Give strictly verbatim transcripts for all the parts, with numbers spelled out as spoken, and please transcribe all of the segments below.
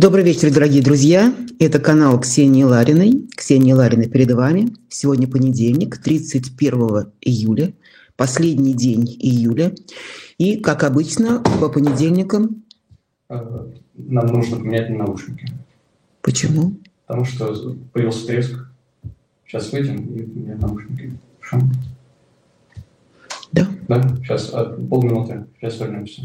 Добрый вечер, дорогие друзья. Это канал Ксении Лариной. Ксения Ларина перед вами. Сегодня понедельник, тридцать первого июля, последний день июля. И, как обычно, по понедельникам... Нам нужно поменять наушники. Почему? Потому что появился треск. Сейчас выйдем и поменяем наушники. Хорошо? Да. Да, сейчас полминуты. Сейчас вернемся.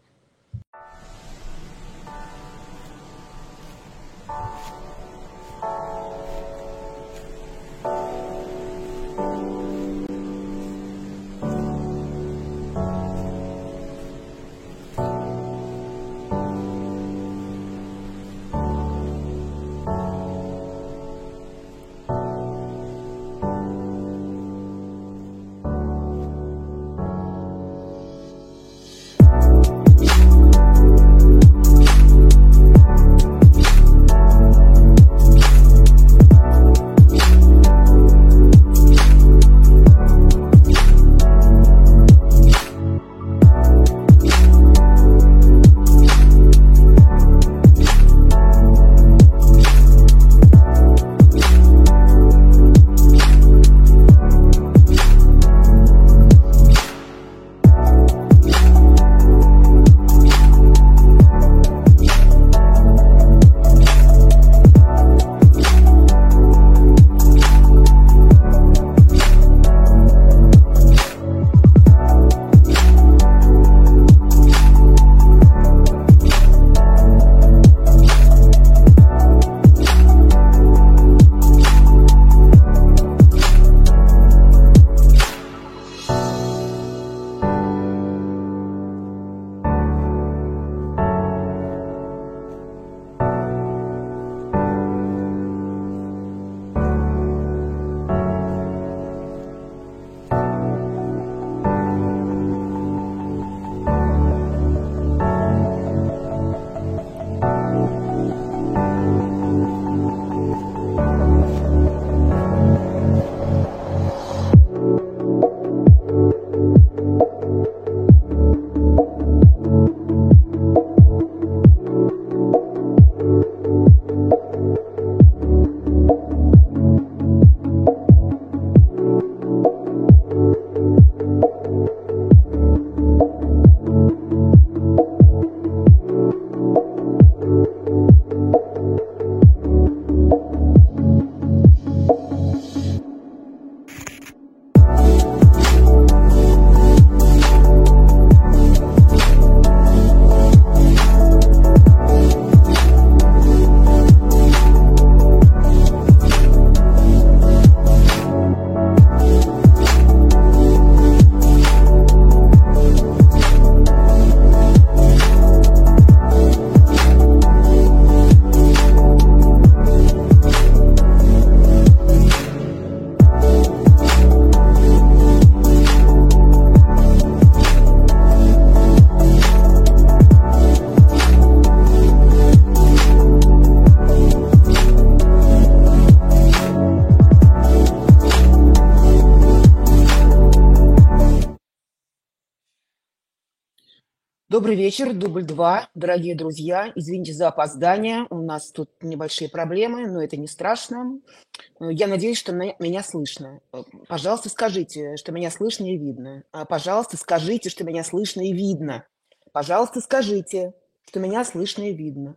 Добрый вечер, дубль два, дорогие друзья. Извините за опоздание, у нас тут небольшие проблемы, но это не страшно. Я надеюсь, что меня слышно. Пожалуйста, скажите, что меня слышно и видно. Пожалуйста, скажите, что меня слышно и видно. Пожалуйста, скажите, что меня слышно и видно.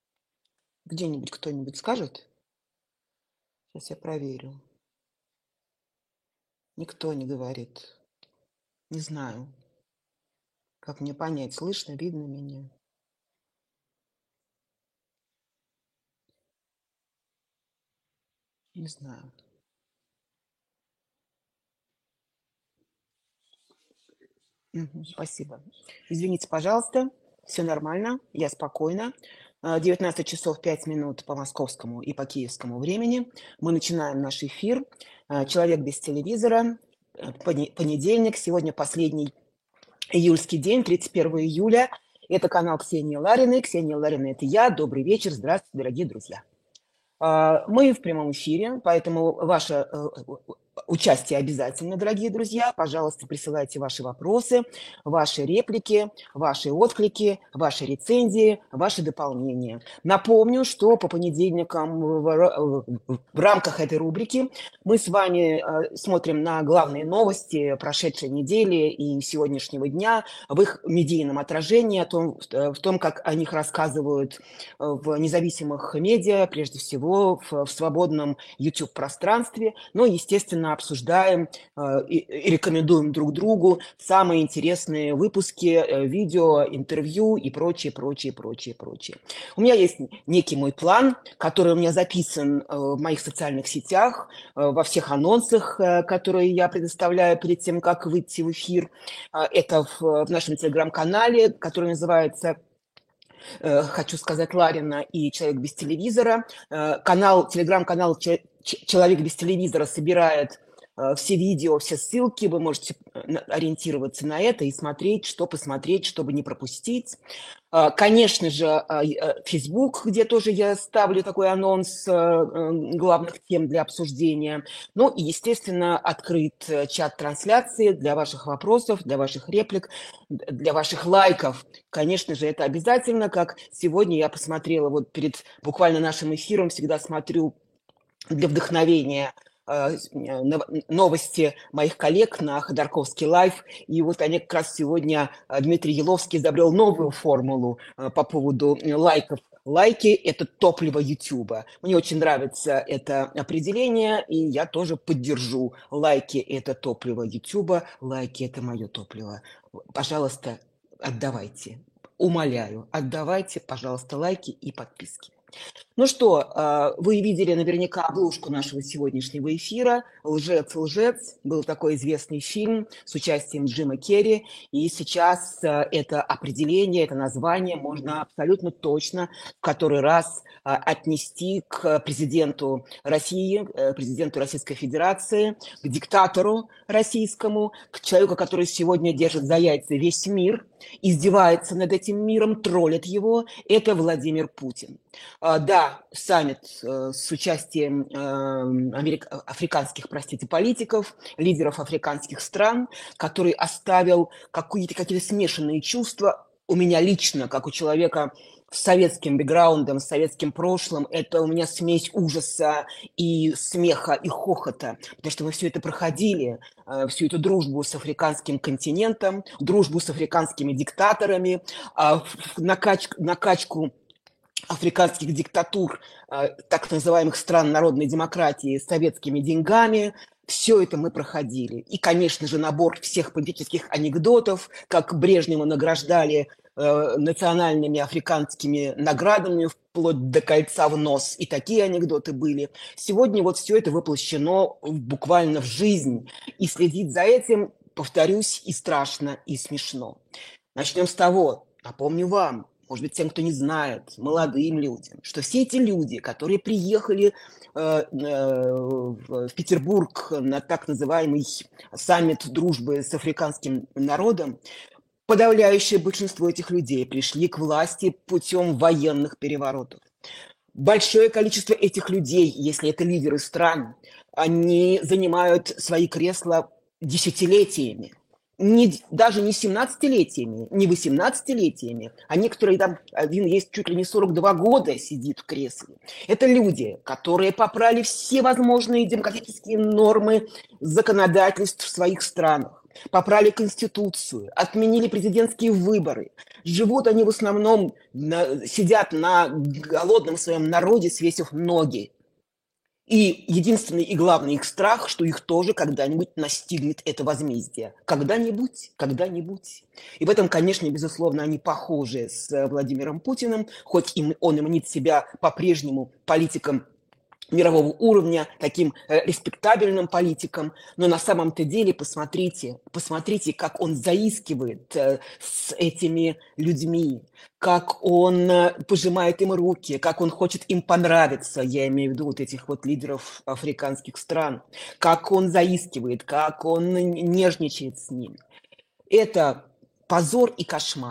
Где-нибудь кто-нибудь скажет? Сейчас я проверю. Никто не говорит. Не знаю. Как мне понять, слышно, видно меня? Не знаю. Угу, спасибо. Извините, пожалуйста, все нормально, я спокойна. девятнадцать часов пять минут по московскому и по киевскому времени. Мы начинаем наш эфир. Человек без телевизора. Понедельник, сегодня последний июльский день, тридцать первого июля. Это канал Ксении Лариной. Ксения Ларина – это я. Добрый вечер, здравствуйте, дорогие друзья. Мы в прямом эфире, поэтому ваше участие обязательно, дорогие друзья. Пожалуйста, присылайте ваши вопросы, ваши реплики, ваши отклики, ваши рецензии, ваши дополнения. Напомню, что по понедельникам в, в рамках этой рубрики мы с вами смотрим на главные новости прошедшей недели и сегодняшнего дня в их медийном отражении, о том, в том, как о них рассказывают в независимых медиа, прежде всего в, в свободном YouTube-пространстве. Но, естественно, обсуждаем и рекомендуем друг другу самые интересные выпуски, видео, интервью и прочее, прочее, прочее, прочее. У меня есть некий мой план, который у меня записан в моих социальных сетях, во всех анонсах, которые я предоставляю перед тем, как выйти в эфир. Это в нашем телеграм-канале, который называется, хочу сказать, Ларина и «Человек без телевизора». Канал, телеграм-канал «Человек без телевизора» собирает все видео, все ссылки. Вы можете ориентироваться на это и смотреть, что посмотреть, чтобы не пропустить. Конечно же, Facebook, где тоже я ставлю такой анонс главных тем для обсуждения. Ну и, естественно, открыт чат трансляции для ваших вопросов, для ваших реплик, для ваших лайков. Конечно же, это обязательно, как сегодня я посмотрела вот перед буквально нашим эфиром, всегда смотрю для вдохновения новости моих коллег на Ходорковский лайв. И вот они как раз сегодня, Дмитрий Еловский изобрел новую формулу по поводу лайков. Лайки – это топливо Ютуба. Мне очень нравится это определение, и я тоже поддержу. Лайки – это топливо Ютуба, лайки – это мое топливо. Пожалуйста, отдавайте. Умоляю, отдавайте, пожалуйста, лайки и подписки. Ну что, вы видели наверняка обложку нашего сегодняшнего эфира «Лжец, лжец». Был такой известный фильм с участием Джима Керри. И сейчас это определение, это название можно абсолютно точно в который раз отнести к президенту России, президенту Российской Федерации, к диктатору российскому, к человеку, который сегодня держит за яйца весь мир, издевается над этим миром, троллит его. Это Владимир Путин. Да, саммит с участием америк... африканских, простите, политиков, лидеров африканских стран, который оставил какие-то, какие-то смешанные чувства. У меня лично, как у человека с советским бэкграундом, с советским прошлым, это у меня смесь ужаса и смеха, и хохота, потому что мы все это проходили, всю эту дружбу с африканским континентом, дружбу с африканскими диктаторами, накач... накачку африканских диктатур, так называемых стран народной демократии с советскими деньгами. Все это мы проходили. И, конечно же, набор всех политических анекдотов, как Брежнева награждали э, национальными африканскими наградами вплоть до кольца в нос. И такие анекдоты были. Сегодня вот все это воплощено буквально в жизнь. И следить за этим, повторюсь, и страшно, и смешно. Начнем с того, напомню вам, может быть, тем, кто не знает, молодым людям, что все эти люди, которые приехали э, э, в Петербург на так называемый саммит дружбы с африканским народом, подавляющее большинство этих людей пришли к власти путем военных переворотов. Большое количество этих людей, если это лидеры стран, они занимают свои кресла десятилетиями. Не, даже не семнадцатилетиями, не восемнадцатилетиями, а некоторые там, один есть чуть ли не сорок два года сидит в кресле. Это люди, которые попрали все возможные демократические нормы законодательств в своих странах, попрали конституцию, отменили президентские выборы. Живут они в основном, на, сидят на голодном своем народе, свесив ноги. И единственный и главный их страх, что их тоже когда-нибудь настигнет это возмездие. Когда-нибудь, когда-нибудь. И в этом, конечно, безусловно, они похожи с Владимиром Путиным, хоть им, он и мнит себя по-прежнему политиком мирового уровня, таким э, респектабельным политиком, но на самом-то деле посмотрите, посмотрите, как он заискивает э, с этими людьми, как он э, пожимает им руки, как он хочет им понравиться, я имею в виду вот этих вот лидеров африканских стран, как он заискивает, как он нежничает с ними. Это позор и кошмар.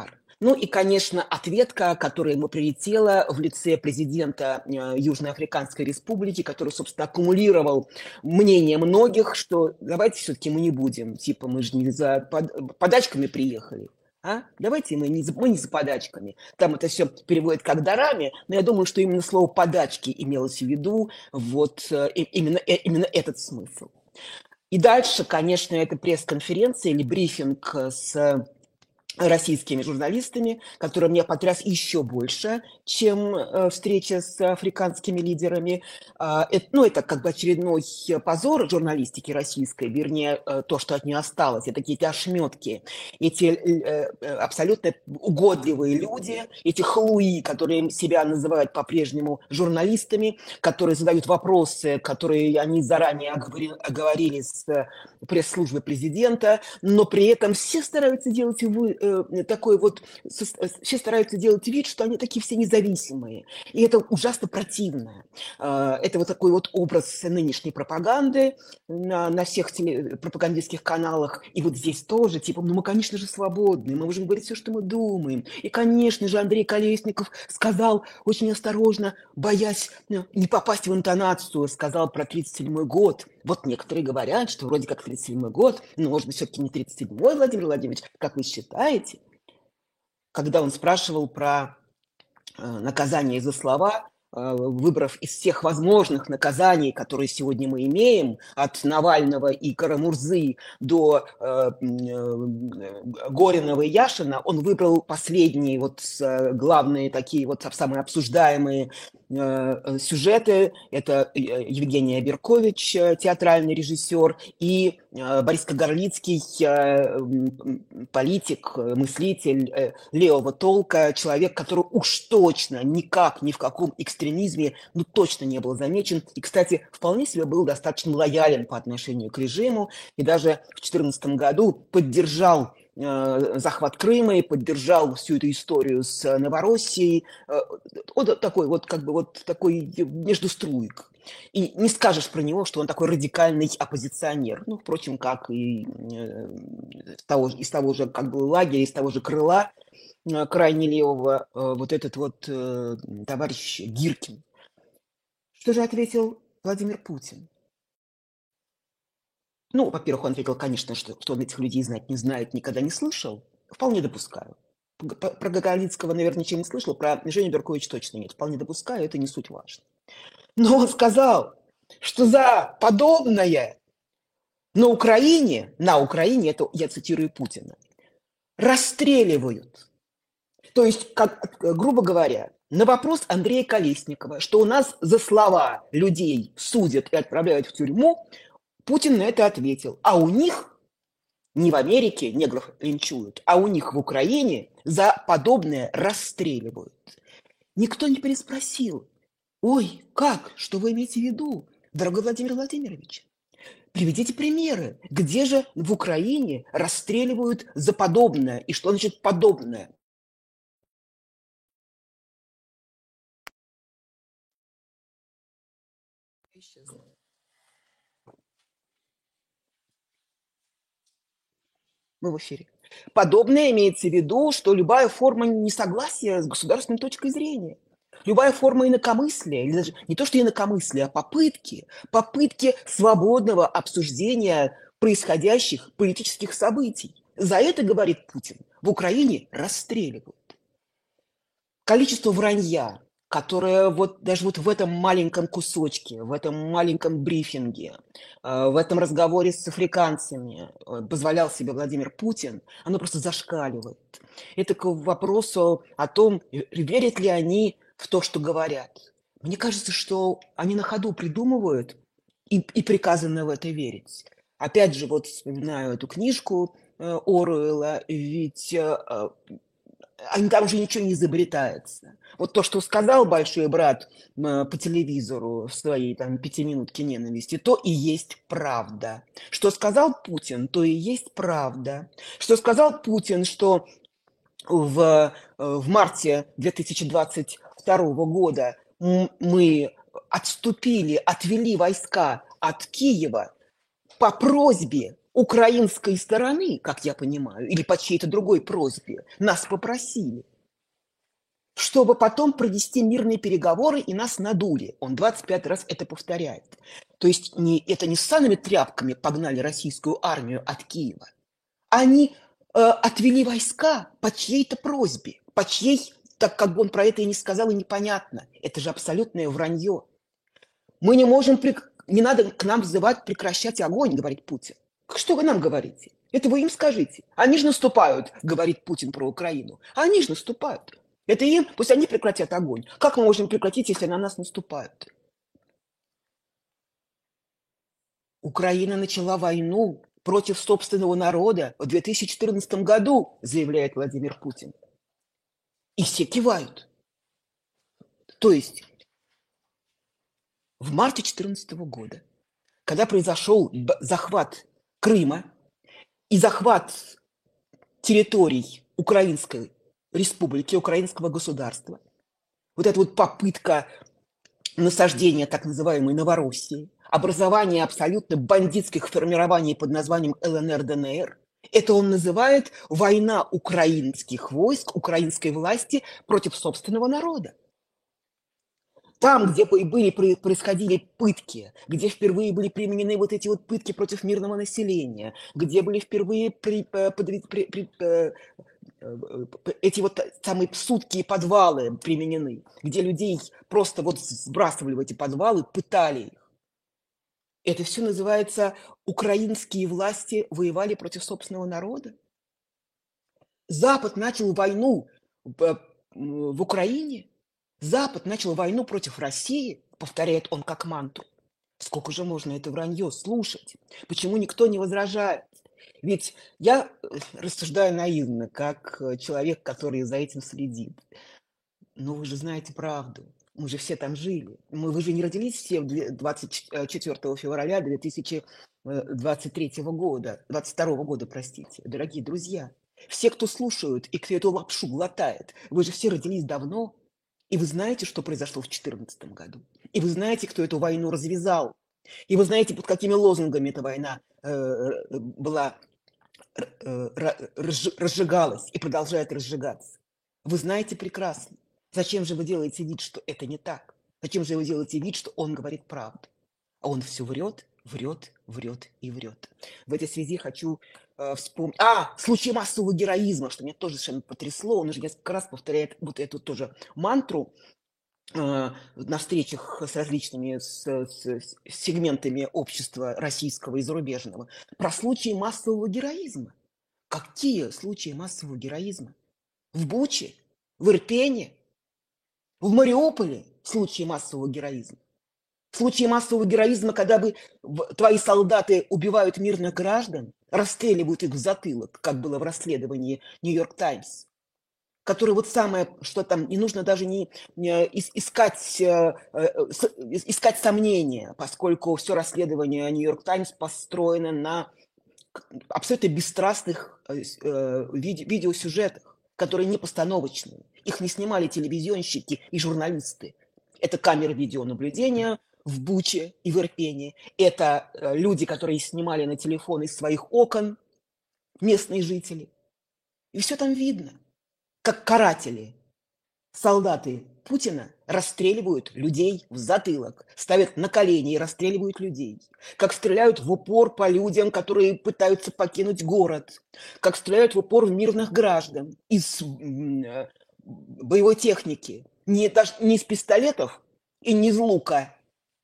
Ну и, конечно, ответка, которая ему прилетела в лице президента э, Южноафриканской Республики, который, собственно, аккумулировал мнение многих, что давайте все-таки мы не будем, типа мы же не за под- подачками приехали. А? Давайте мы не, за, мы не за подачками. Там это все переводят как дарами, но я думаю, что именно слово «подачки» имелось в виду, вот э, и- именно, э, именно этот смысл. И дальше, конечно, это пресс-конференция или брифинг с российскими журналистами, который меня потряс еще больше, чем э, встреча с африканскими лидерами. А, это, ну, это как бы очередной позор журналистики российской, вернее, э, то, что от нее осталось. Это какие-то ошметки. Эти э, э, абсолютно угодливые люди, эти хлуи, которые себя называют по-прежнему журналистами, которые задают вопросы, которые они заранее оговори- оговорили с э, пресс-службой президента, но при этом все стараются делать вы, э, такой вот, со- все стараются делать вид, что они такие все независимые. И это ужасно противно. Э, это вот такой вот образ нынешней пропаганды на, на всех теле- пропагандистских каналах. И вот здесь тоже, типа, ну мы, конечно же, свободны, мы можем говорить все, что мы думаем. И, конечно же, Андрей Колесников сказал очень осторожно, боясь ну, не попасть в интонацию, сказал про тридцать седьмой год. Вот некоторые говорят, что вроде как тридцать седьмой год, но, может быть, все-таки не тридцать седьмой, Владимир Владимирович, как вы считаете? Когда он спрашивал про э, наказание за слова, э, выбрав из всех возможных наказаний, которые сегодня мы имеем, от Навального и Карамурзы до э, э, Горинова и Яшина, он выбрал последние вот э, главные такие вот самые обсуждаемые э, сюжеты. Это э, Евгений Аберкович, э, театральный режиссер, и э, Борис Кагарлицкий, э, м, политик, э, мыслитель э, левого толка, человек, который уж точно никак, ни в каком экстремизме, ну точно не был замечен. И, кстати, вполне себе был достаточно лоялен по отношению к режиму, и даже в две тысячи четырнадцатом году поддержал э, захват Крыма и поддержал всю эту историю с Новороссией. Э, он такой вот как бы вот такой между струек. И не скажешь про него, что он такой радикальный оппозиционер. Ну, впрочем, как и э, из того, из того же как бы лагеря, из того же крыла э, крайне левого, э, вот этот вот э, товарищ Гиркин. Что же ответил Владимир Путин? Ну, во-первых, он ответил, конечно, что, что он этих людей знать не знает, никогда не слышал. Вполне допускаю. Г- Про про Гагаринского, наверное, ничего не слышал, про Женю Беркович точно нет. Вполне допускаю, это не суть важно. Но он сказал, что за подобное на Украине, на Украине, это я цитирую Путина, расстреливают. То есть, как, э, грубо говоря, на вопрос Андрея Колесникова, что у нас за слова людей судят и отправляют в тюрьму, Путин на это ответил. А у них, не в Америке негров линчуют, а у них в Украине за подобное расстреливают. Никто не переспросил. Ой, как? Что вы имеете в виду, дорогой Владимир Владимирович? Приведите примеры. Где же в Украине расстреливают за подобное? И что значит подобное? Исчезла. Мы в эфире. Подобное имеется в виду, что любая форма несогласия с государственной точкой зрения, любая форма инакомыслия, или даже не то что инакомыслия, а попытки, попытки свободного обсуждения происходящих политических событий. За это, говорит Путин, в Украине расстреливают. Количество вранья, которое вот даже вот в этом маленьком кусочке, в этом маленьком брифинге, э, в этом разговоре с африканцами э, позволял себе Владимир Путин, оно просто зашкаливает. Это к вопросу о том, э, верят ли они в то, что говорят. Мне кажется, что они на ходу придумывают и, и приказано в это верить. Опять же, вот вспоминаю эту книжку э, Оруэлла, ведь э, э, они, там же ничего не изобретается. Вот то, что сказал большой брат э, по телевизору в своей там пятиминутке ненависти, то и есть правда. Что сказал Путин, то и есть правда. Что сказал Путин, что в, э, в марте две тысячи двадцать второго года м- мы отступили, отвели войска от Киева по просьбе украинской стороны, как я понимаю, или по чьей-то другой просьбе, нас попросили, чтобы потом провести мирные переговоры, и нас надули. Он двадцать пять раз это повторяет. То есть не, это не ссаными тряпками погнали российскую армию от Киева. Они э, отвели войска по чьей-то просьбе, по чьей, так как бы он про это и не сказал, и непонятно. Это же абсолютное вранье. Мы не можем, прек... не надо к нам взывать прекращать огонь, говорит Путин. Что вы нам говорите? Это вы им скажите. Они же наступают, говорит Путин про Украину. Они же наступают. Это им, пусть они прекратят огонь. Как мы можем прекратить, если на нас наступают? Украина начала войну против собственного народа в две тысячи четырнадцатом году, заявляет Владимир Путин. И все кивают. То есть в марте две тысячи четырнадцатого года, когда произошел захват Крыма и захват территорий Украинской республики, украинского государства, вот эта вот попытка насаждения так называемой Новороссии, образование абсолютно бандитских формирований под названием ЛНР, ДНР, это он называет война украинских войск, украинской власти против собственного народа. Там, где были, происходили пытки, где впервые были применены вот эти вот пытки против мирного населения, где были впервые при, при, при, при, эти вот самые суткие подвалы применены, где людей просто вот сбрасывали в эти подвалы, пытали их. Это все называется украинские власти воевали против собственного народа. Запад начал войну в, в Украине. Запад начал войну против России, повторяет он как мантру. Сколько же можно это вранье слушать? Почему никто не возражает? Ведь я рассуждаю наивно, как человек, который за этим следит. Но вы же знаете правду. Мы же все там жили. Мы, вы же не родились все двадцать четвёртого февраля две тысячи двадцать третьего года, двадцать второго года, простите, дорогие друзья. Все, кто слушают и кто эту лапшу глотает, вы же все родились давно. И вы знаете, что произошло в две тысячи четырнадцатом году. И вы знаете, кто эту войну развязал. И вы знаете, под какими лозунгами эта война э, была, э, разжигалась и продолжает разжигаться. Вы знаете прекрасно. Зачем же вы делаете вид, что это не так? Зачем же вы делаете вид, что он говорит правду? А он все врет, врет, врет и врет. В этой связи хочу э, вспомнить... А, случай массового героизма, что меня тоже совершенно потрясло. Он уже несколько раз повторяет вот эту тоже мантру э, на встречах с различными с, с, с сегментами общества российского и зарубежного. Про случаи массового героизма. Какие случаи массового героизма? В Буче, в Ирпене, в Мариуполе случаи массового героизма. В случае массового героизма, когда бы твои солдаты убивают мирных граждан, расстреливают их в затылок, как было в расследовании «Нью-Йорк Таймс», который вот самое, что там, не нужно даже не, не искать, искать сомнения, поскольку все расследование «Нью-Йорк Таймс» построено на абсолютно бесстрастных виде, видеосюжетах, которые не постановочные. Их не снимали телевизионщики и журналисты. Это камеры видеонаблюдения в Буче и в Ирпене. Это люди, которые снимали на телефон из своих окон, местные жители. И все там видно, как каратели, солдаты Путина расстреливают людей в затылок, ставят на колени и расстреливают людей. Как стреляют в упор по людям, которые пытаются покинуть город. Как стреляют в упор в мирных граждан из боевой техники. Не, даже, не из пистолетов и не из лука,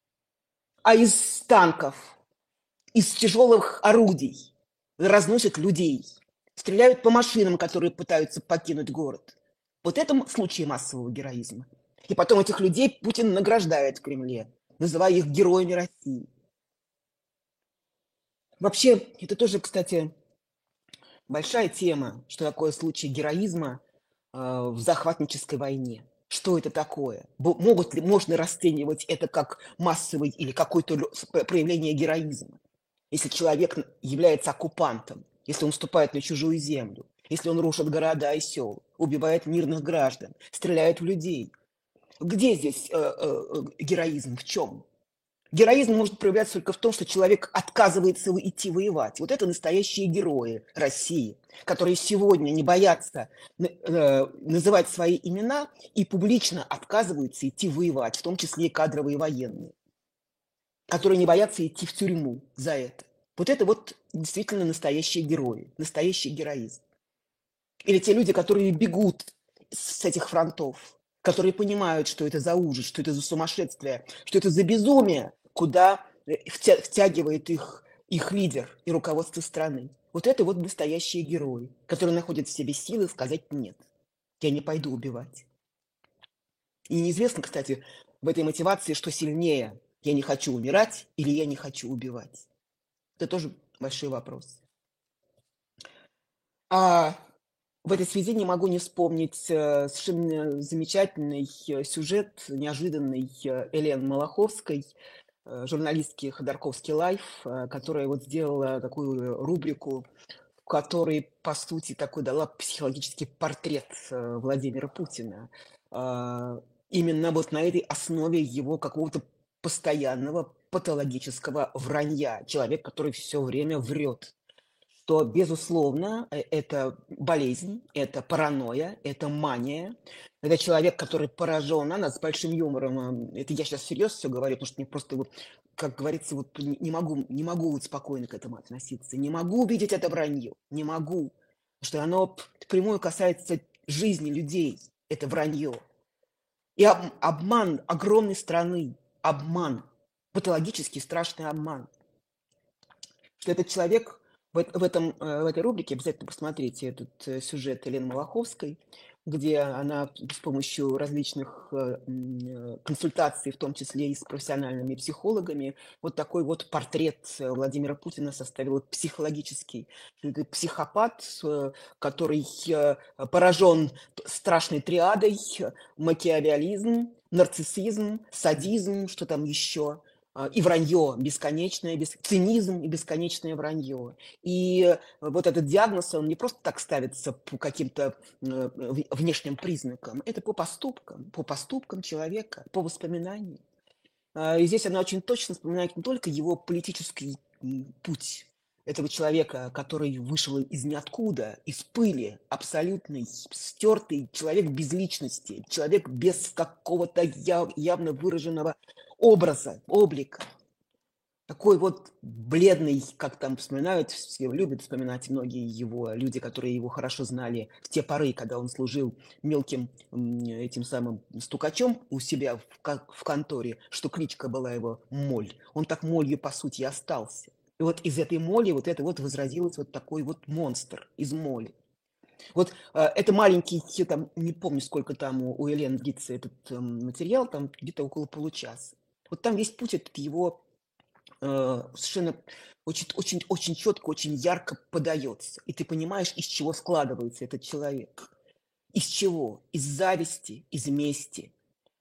а из танков, из тяжелых орудий. Разносят людей. Стреляют по машинам, которые пытаются покинуть город. Вот это случаи массового героизма. И потом этих людей Путин награждает в Кремле, называя их героями России. Вообще, это тоже, кстати, большая тема, что такое случай героизма э, в захватнической войне. Что это такое? Могут ли, можно расценивать это как массовый или какое-то проявление героизма? Если человек является оккупантом, если он вступает на чужую землю, если он рушит города и сел, убивает мирных граждан, стреляет в людей. Где здесь э, э, героизм? В чем? Героизм может проявляться только в том, что человек отказывается идти воевать. Вот это настоящие герои России, которые сегодня не боятся э, называть свои имена и публично отказываются идти воевать, в том числе и кадровые военные, которые не боятся идти в тюрьму за это. Вот это вот действительно настоящие герои, настоящий героизм. Или те люди, которые бегут с этих фронтов, которые понимают, что это за ужас, что это за сумасшествие, что это за безумие, куда втягивает их, их лидер и руководство страны. Вот это вот настоящие герои, которые находят в себе силы сказать «нет, я не пойду убивать». И неизвестно, кстати, в этой мотивации, что сильнее – я не хочу умирать или я не хочу убивать. Это тоже большой вопрос. А в этой связи не могу не вспомнить совершенно замечательный сюжет, неожиданный Елены Малаховской, журналистки «Ходорковский лайф», которая вот сделала такую рубрику, в которой, по сути, такой дала психологический портрет Владимира Путина. Именно вот на этой основе его какого-то постоянного патологического вранья. Человек, который все время врет. То, безусловно, это болезнь, это паранойя, это мания. Это человек, который поражен, она с большим юмором, это я сейчас всерьез все говорю, потому что мне просто, вот, как говорится, вот не могу, не могу вот спокойно к этому относиться, не могу увидеть это вранье, не могу, потому что оно прямую касается жизни людей, это вранье. И об, обман огромной страны, обман, патологический страшный обман. Что этот человек... В, в, этом, в этой рубрике обязательно посмотрите этот сюжет Елены Малаховской, где она с помощью различных консультаций, в том числе и с профессиональными психологами, вот такой вот портрет Владимира Путина составила психологический. Это психопат, который поражен страшной триадой: макиавиализм, нарциссизм, садизм, что там еще, и вранье, бесконечное, бес... цинизм и бесконечное вранье. И вот этот диагноз, он не просто так ставится по каким-то внешним признакам, это по поступкам, по поступкам человека, по воспоминаниям. И здесь она очень точно вспоминает не только его политический путь этого человека, который вышел из ниоткуда, из пыли, абсолютный, стертый человек без личности, человек без какого-то явно выраженного образа, облика. Такой вот бледный, как там вспоминают, все любят вспоминать многие его люди, которые его хорошо знали в те поры, когда он служил мелким этим самым стукачом у себя в конторе, что кличка была его Моль. Он так молью, по сути, и остался. И вот из этой моли вот это вот возродилось вот такой вот монстр из моли. Вот э, это маленький, там, не помню, сколько там у, у Елены длится этот э, материал, там где-то около получаса. Вот там весь путь этот его э, совершенно очень, очень, очень четко, очень ярко подается. И ты понимаешь, из чего складывается этот человек. Из чего? Из зависти, из мести,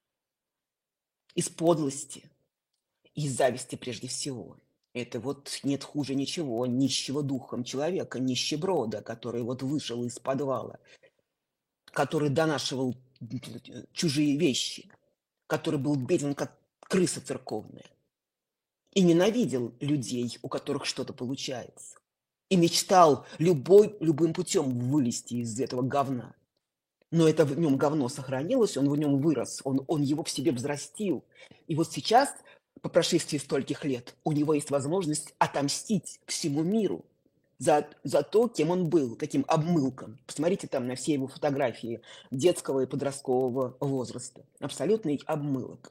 из подлости, из зависти прежде всего. Это вот нет хуже ничего, нищего духом человека, нищеброда, который вот вышел из подвала, который донашивал чужие вещи, который был беден, как крыса церковная, и ненавидел людей, у которых что-то получается, и мечтал любой, любым путем вылезти из этого говна. Но это в нем говно сохранилось, он в нем вырос, он, он его в себе взрастил. И вот сейчас, по прошествии стольких лет, у него есть возможность отомстить всему миру за, за то, кем он был, таким обмылком. Посмотрите там на все его фотографии детского и подросткового возраста. Абсолютный обмылок.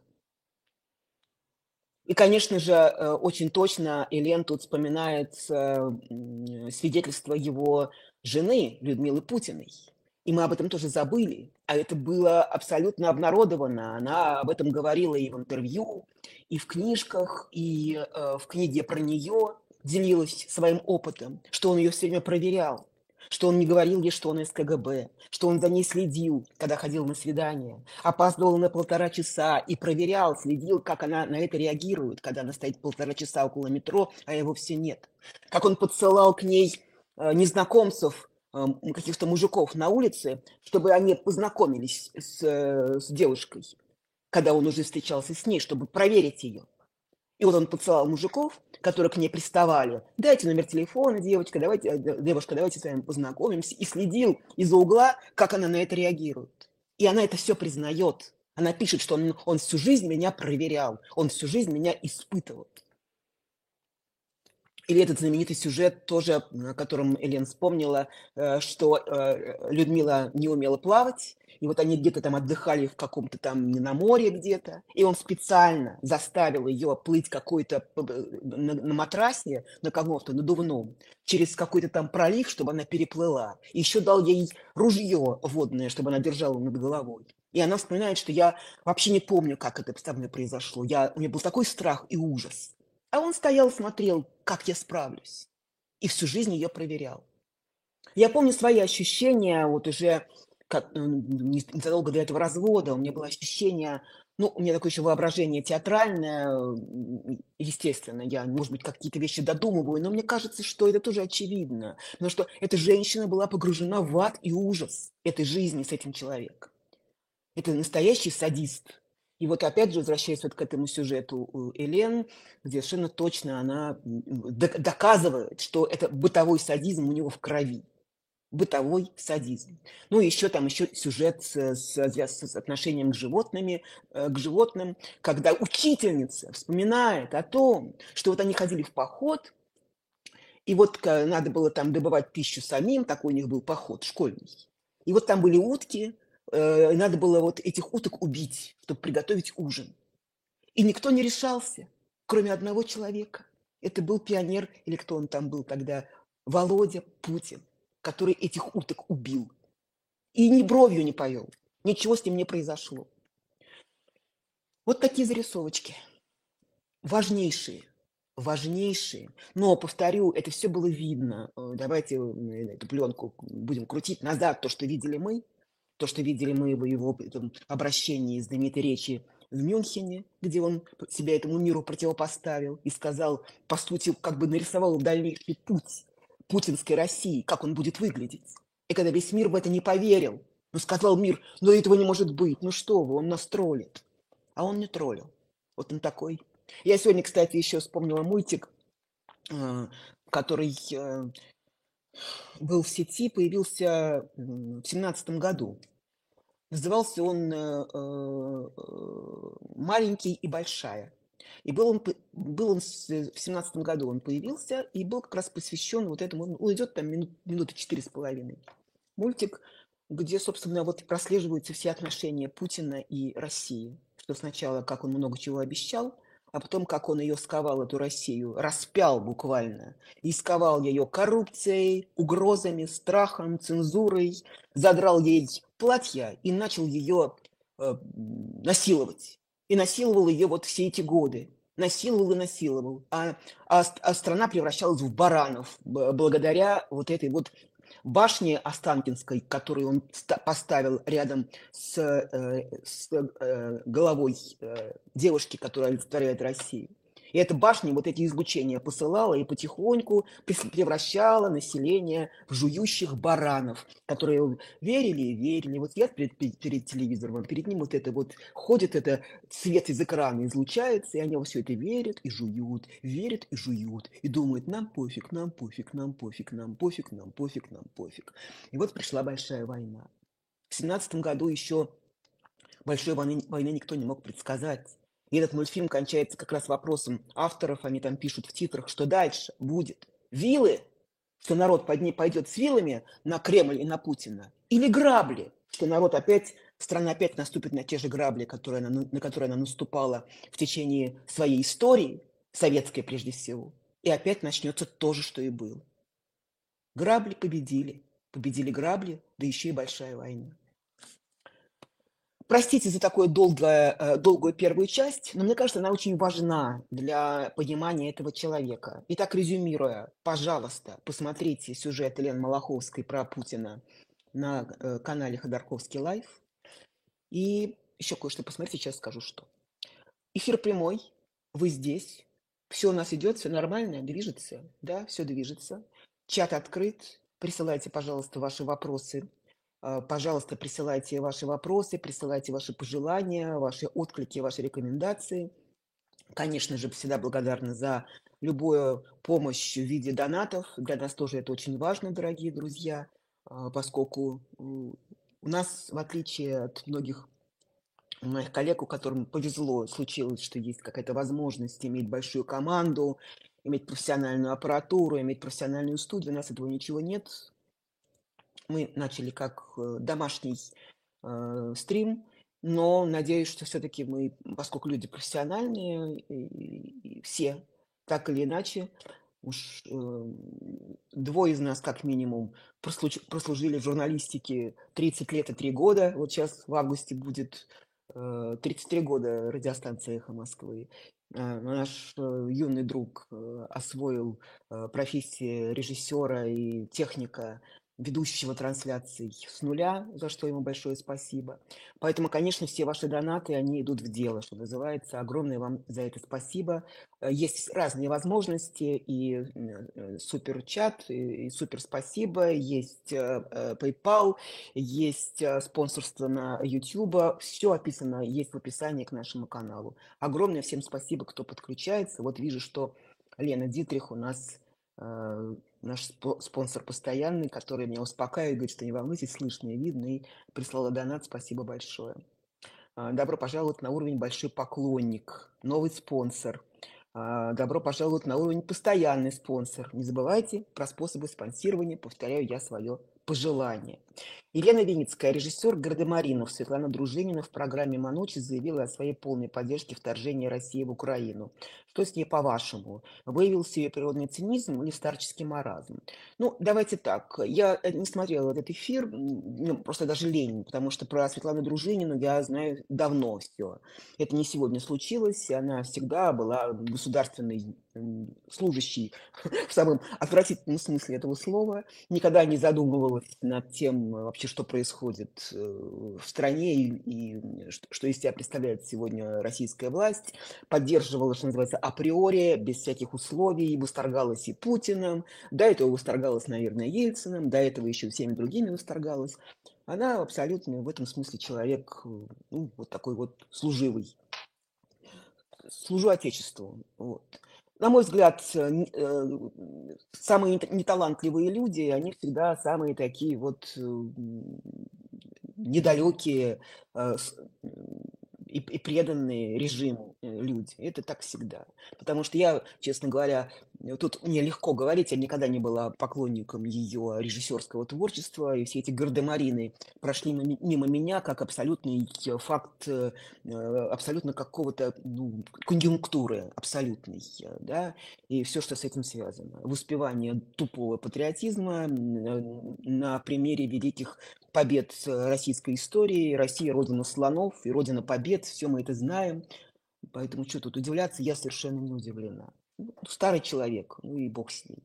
И, конечно же, очень точно Елен тут вспоминает свидетельство его жены Людмилы Путиной. И мы об этом тоже забыли. А это было абсолютно обнародовано. Она об этом говорила и в интервью, и в книжках, и э, в книге про нее делилась своим опытом, что он ее все время проверял, что он не говорил ей, что он из ка гэ бэ, что он за ней следил, когда ходил на свидание, опаздывал на полтора часа и проверял, следил, как она на это реагирует, когда она стоит полтора часа около метро, а его все нет. Как он подсылал к ней э, незнакомцев, каких-то мужиков на улице, чтобы они познакомились с, с девушкой, когда он уже встречался с ней, чтобы проверить ее. И вот он поцеловал мужиков, которые к ней приставали. Дайте номер телефона, девочка, давайте, э, д- девушка, давайте с вами познакомимся. И следил из-за угла, как она на это реагирует. И она это все признает. Она пишет, что он, он всю жизнь меня проверял, он всю жизнь меня испытывал. Или этот знаменитый сюжет тоже, о котором Элен вспомнила, э, что э, Людмила не умела плавать, и вот они где-то там отдыхали в каком-то там на море где-то, и он специально заставил ее плыть какой-то п- б- на, на матрасе, на каком-то надувном, через какой-то там пролив, чтобы она переплыла. И еще дал ей ружье водное, чтобы она держала над головой. И она вспоминает, что я вообще не помню, как это со мной произошло. Я, у меня был такой страх и ужас. А он стоял, смотрел, как я справлюсь. И всю жизнь ее проверял. Я помню свои ощущения, вот уже как, м, не- незадолго до этого развода, у меня было ощущение, ну, у меня такое еще воображение театральное, м, естественно, я, может быть, какие-то вещи додумываю, но мне кажется, что это тоже очевидно, потому что эта женщина была погружена в ад и ужас этой жизни с этим человеком. Это настоящий садист. И вот опять же, возвращаясь вот к этому сюжету у Элен, где совершенно точно она м, док- доказывает, что это бытовой садизм у него в крови. Бытовой садизм. Ну, еще там еще сюжет с, с- связан с отношением к животными, э, к животным, когда учительница вспоминает о том, что вот они ходили в поход, и вот ка- надо было там добывать пищу самим, такой у них был поход школьный. И вот там были утки, э, и надо было вот этих уток убить, чтобы приготовить ужин. И никто не решался, кроме одного человека. Это был пионер, или кто он там был тогда, Володя Путин, который этих уток убил. И ни бровью не повел. Ничего с ним не произошло. Вот такие зарисовочки. Важнейшие, важнейшие. Но, повторю, это все было видно. Э, Давайте э, эту пленку будем крутить назад, то, что видели мы, то, что видели мы в его этом обращении, знаменитой речи в Мюнхене, где он себя этому миру противопоставил и сказал, по сути, как бы нарисовал дальнейший путь путинской России, как он будет выглядеть. И когда весь мир в это не поверил, ну, сказал мир, ну, этого не может быть, ну что вы, он нас троллит. А он не троллил. Вот он такой. Я сегодня, кстати, еще вспомнила мультик, э, который э, был в сети, появился м, в семнадцатом году. Назывался он э, э, «Маленький и большая». И был он, п- был он с- в семнадцатом году, он появился, и был как раз посвящен вот этому, он идет там минут, минуты четыре с половиной. Мультик, где, собственно, вот прослеживаются все отношения Путина и России. Что сначала, как он много чего обещал, а потом, как он ее сковал, эту Россию, распял буквально. И сковал ее коррупцией, угрозами, страхом, цензурой, задрал ей платья и начал ее э, насиловать. И насиловал ее вот все эти годы. Насиловал и насиловал. А, а, а страна превращалась в баранов б- благодаря вот этой вот башне Останкинской, которую он ста- поставил рядом с, э, с, э, головой э, девушки, которая олицетворяет Россию. И эта башня вот эти излучения посылала и потихоньку прес- превращала население в жующих баранов, которые верили и верили. Вот я перед, перед- перед телевизором, перед ним вот это вот ходит это свет из экрана излучается, и они во все это верят и жуют, верят и жуют, и думают, нам пофиг, нам пофиг, нам пофиг, нам пофиг, нам пофиг, нам пофиг. И вот пришла большая война. В семнадцатом году еще большой войны, войны никто не мог предсказать. И этот мультфильм кончается как раз вопросом авторов, они там пишут в титрах, что дальше будет. Вилы, что народ под ней пойдет с вилами на Кремль и на Путина, или грабли, что народ опять, страна опять наступит на те же грабли, которые она, на которые она наступала в течение своей истории, советской прежде всего, и опять начнется то же, что и было. Грабли победили, победили грабли, да еще и большая война. Простите за такую долгое, э, долгую первую часть, но мне кажется, она очень важна для понимания этого человека. Итак, резюмируя, пожалуйста, посмотрите сюжет Елены Малаховской про Путина на э, канале Ходорковский Лайф. И еще кое-что посмотрите, сейчас скажу, что. Эфир прямой, вы здесь, все у нас идет, все нормально, движется, да, все движется. Чат открыт, присылайте, пожалуйста, ваши вопросы. А, Пожалуйста, присылайте ваши вопросы, присылайте ваши пожелания, ваши отклики, ваши рекомендации. Конечно же, всегда благодарны за любую помощь в виде донатов. Для нас тоже это очень важно, дорогие друзья, а, поскольку м, у нас, в отличие от многих моих коллег, у которым повезло, случилось, что есть какая-то возможность иметь большую команду, иметь профессиональную аппаратуру, иметь профессиональную студию, у нас этого ничего нет. Мы начали как э, домашний э, стрим, но надеюсь, что все-таки мы, поскольку люди профессиональные, и, и все так или иначе, уж э, двое из нас как минимум прослуч- прослужили в журналистике тридцать лет и три года. Вот сейчас в августе будет э, тридцать три года радиостанция «Эхо Москвы». Э, Наш э, юный друг э, освоил э, профессии режиссера и техника, ведущего трансляций с нуля, за что ему большое спасибо. Поэтому, конечно, все ваши донаты, они идут в дело, что называется. Огромное вам за это спасибо. Э, Есть разные возможности, и э, суперчат, и, и супер спасибо, есть э, э, PayPal, есть э, спонсорство на YouTube. Все описано, есть в описании к нашему каналу. Огромное всем спасибо, кто подключается. Вот вижу, что Лена Дитрих у нас э, наш спо- спонсор постоянный, который меня успокаивает, говорит, что не волнуйтесь, слышно и видно, и прислала донат, спасибо большое. А, Добро пожаловать на уровень большой поклонник, новый спонсор. А, Добро пожаловать на уровень постоянный спонсор. Не забывайте про способы спонсирования, повторяю я свое пожелание. Елена Винницкая, режиссер «Гардемаринов» Светлана Дружинина в программе «Манучи» заявила о своей полной поддержке вторжения России в Украину. Что с ней, по-вашему? Выявился ее природный цинизм или старческий маразм? Ну, давайте так. Я э, не смотрела этот эфир, м, ну, просто даже лень, потому что про Светлану Дружинину я знаю давно все. Это не сегодня случилось, она всегда была государственной м, служащей в самом отвратительном смысле этого слова, никогда не задумывалась над тем э, вообще, что происходит э, в стране и, и что, что из себя представляет сегодня российская власть, поддерживала, что называется, априори, без всяких условий, восторгалась и Путиным, до этого восторгалась, наверное, Ельциным, до этого еще всеми другими восторгалась. Она абсолютно в этом смысле человек, э, ну, вот такой вот служивый. Служу Отечеству. Вот. На мой взгляд, э, н- э, самые нет- неталантливые люди, они всегда самые такие вот э, м, недалекие э, с- м, и, и преданные режиму э, люди. Это так всегда. Потому что я, честно говоря, э, тут мне легко говорить, я никогда не была поклонником ее режиссерского творчества, и все эти гардемарины прошли мимо мимо меня как абсолютный э, факт э, э, абсолютно какого-то, ну, конъюнктуры абсолютной, э, да, и все, что с этим связано. Воспевание тупого патриотизма м, на примере великих побед э, российской истории. Россия — родина слонов и родина побед, все мы это знаем. Поэтому что тут удивляться, я совершенно не удивлена. Ну, старый человек, ну и бог с ним.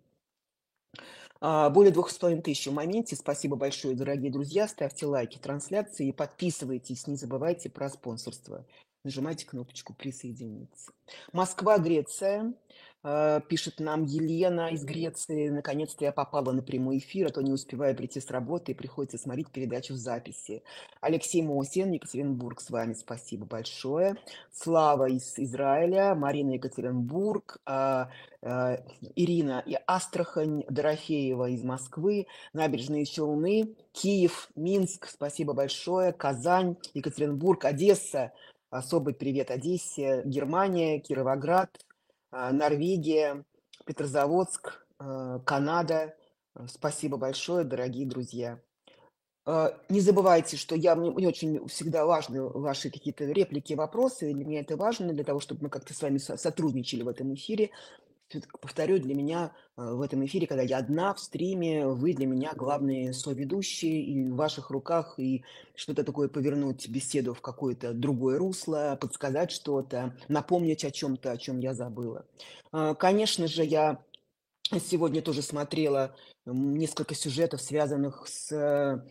А, Более двух с половиной тысяч в моменте. Спасибо большое, дорогие друзья. Ставьте лайки трансляции и подписывайтесь. Не забывайте про спонсорство. Нажимайте кнопочку «Присоединиться». Москва, Греция. А, Пишет нам Елена из Греции. Наконец-то я попала на прямой эфир, а то не успеваю прийти с работы и приходится смотреть передачу в записи. Алексей Мосин, Екатеринбург, с вами. Спасибо большое. Слава из Израиля. Марина, Екатеринбург. А, а, Ирина и Астрахань, Дорофеева из Москвы, Набережные Челны, Киев, Минск, спасибо большое, Казань, Екатеринбург, Одесса, особый привет Одессе, Германия, Кировоград, а, Норвегия, Петрозаводск, а, Канада. А, Спасибо большое, дорогие друзья. А, Не забывайте, что я, мне, мне очень всегда важны ваши какие-то реплики, вопросы. Для меня это важно, для того, чтобы мы как-то с вами со- сотрудничали в этом эфире. Всё-таки повторю, для меня э, в этом эфире, когда я одна в стриме, вы для меня главные соведущие, и в ваших руках и что-то такое повернуть беседу в какое-то другое русло, подсказать что-то, напомнить о чем-то, о чем я забыла. А, Конечно же, я сегодня тоже смотрела м, несколько сюжетов, связанных с э,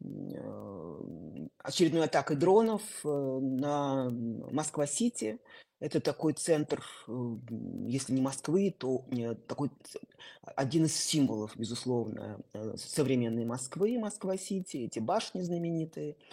м, очередной атакой дронов э, на Москва-Сити. Это такой центр, э, м, если не Москвы, то э, такой ц- один из символов, безусловно, э, современной Москвы, Москва-Сити, эти башни знаменитые.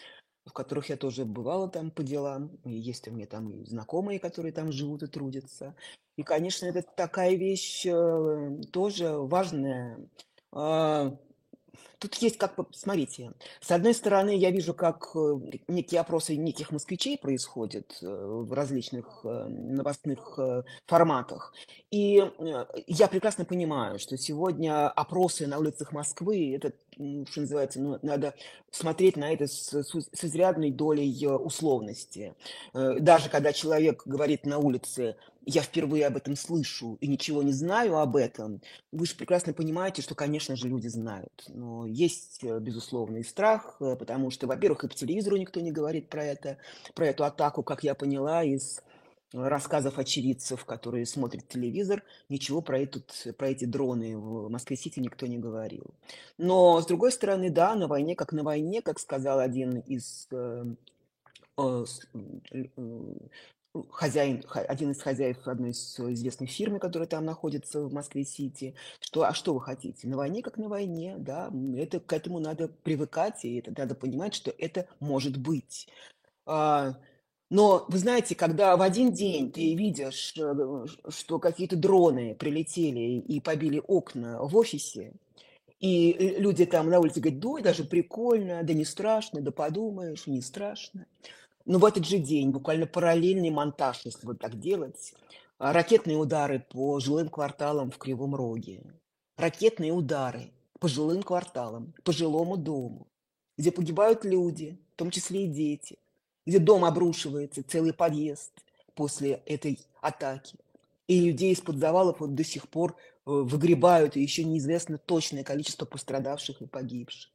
в которых я тоже бывала там по делам. И есть у меня там и знакомые, которые там живут и трудятся. И, конечно, это такая вещь э, тоже важная. А, Тут есть как бы, смотрите, с одной стороны, я вижу, как э, некие опросы неких москвичей происходят э, в различных э, новостных э, форматах. И э, я прекрасно понимаю, что сегодня опросы на улицах Москвы, это, м, что называется, ну, надо смотреть на это с, с- с изрядной долей э, условности. Э, Даже когда человек говорит на улице, я впервые об этом слышу и ничего не знаю об этом, вы же прекрасно понимаете, что, конечно же, люди знают. Но есть, э, безусловный страх, э, потому что, во-первых, и по телевизору никто не говорит про это, про эту атаку, как я поняла из э, рассказов очевидцев, которые смотрят телевизор, ничего про, этот, про эти дроны в Москве-Сити никто не говорил. Но, с другой стороны, да, на войне как на войне, как сказал один из э, э, с- м, э, хозяин, ха- один из хозяев одной из известной фирмы, которая там находится в Москве-Сити, что, а что вы хотите? На войне как на войне, да, м, это, к этому надо привыкать, и это надо понимать, что это может быть. А, Но, вы знаете, когда в один день ты видишь, э, что какие-то дроны прилетели и побили окна в офисе, и э, люди там на улице говорят, да, даже прикольно, да не страшно, да подумаешь, не страшно. Но в этот же день, буквально параллельный монтаж, если вот так делать, а, ракетные удары по жилым кварталам в Кривом Роге, ракетные удары по жилым кварталам, по жилому дому, где погибают люди, в том числе и дети, где дом обрушивается, целый подъезд после этой атаки. И людей из-под завалов вот до сих пор э, выгребают, и еще неизвестно точное количество пострадавших и погибших.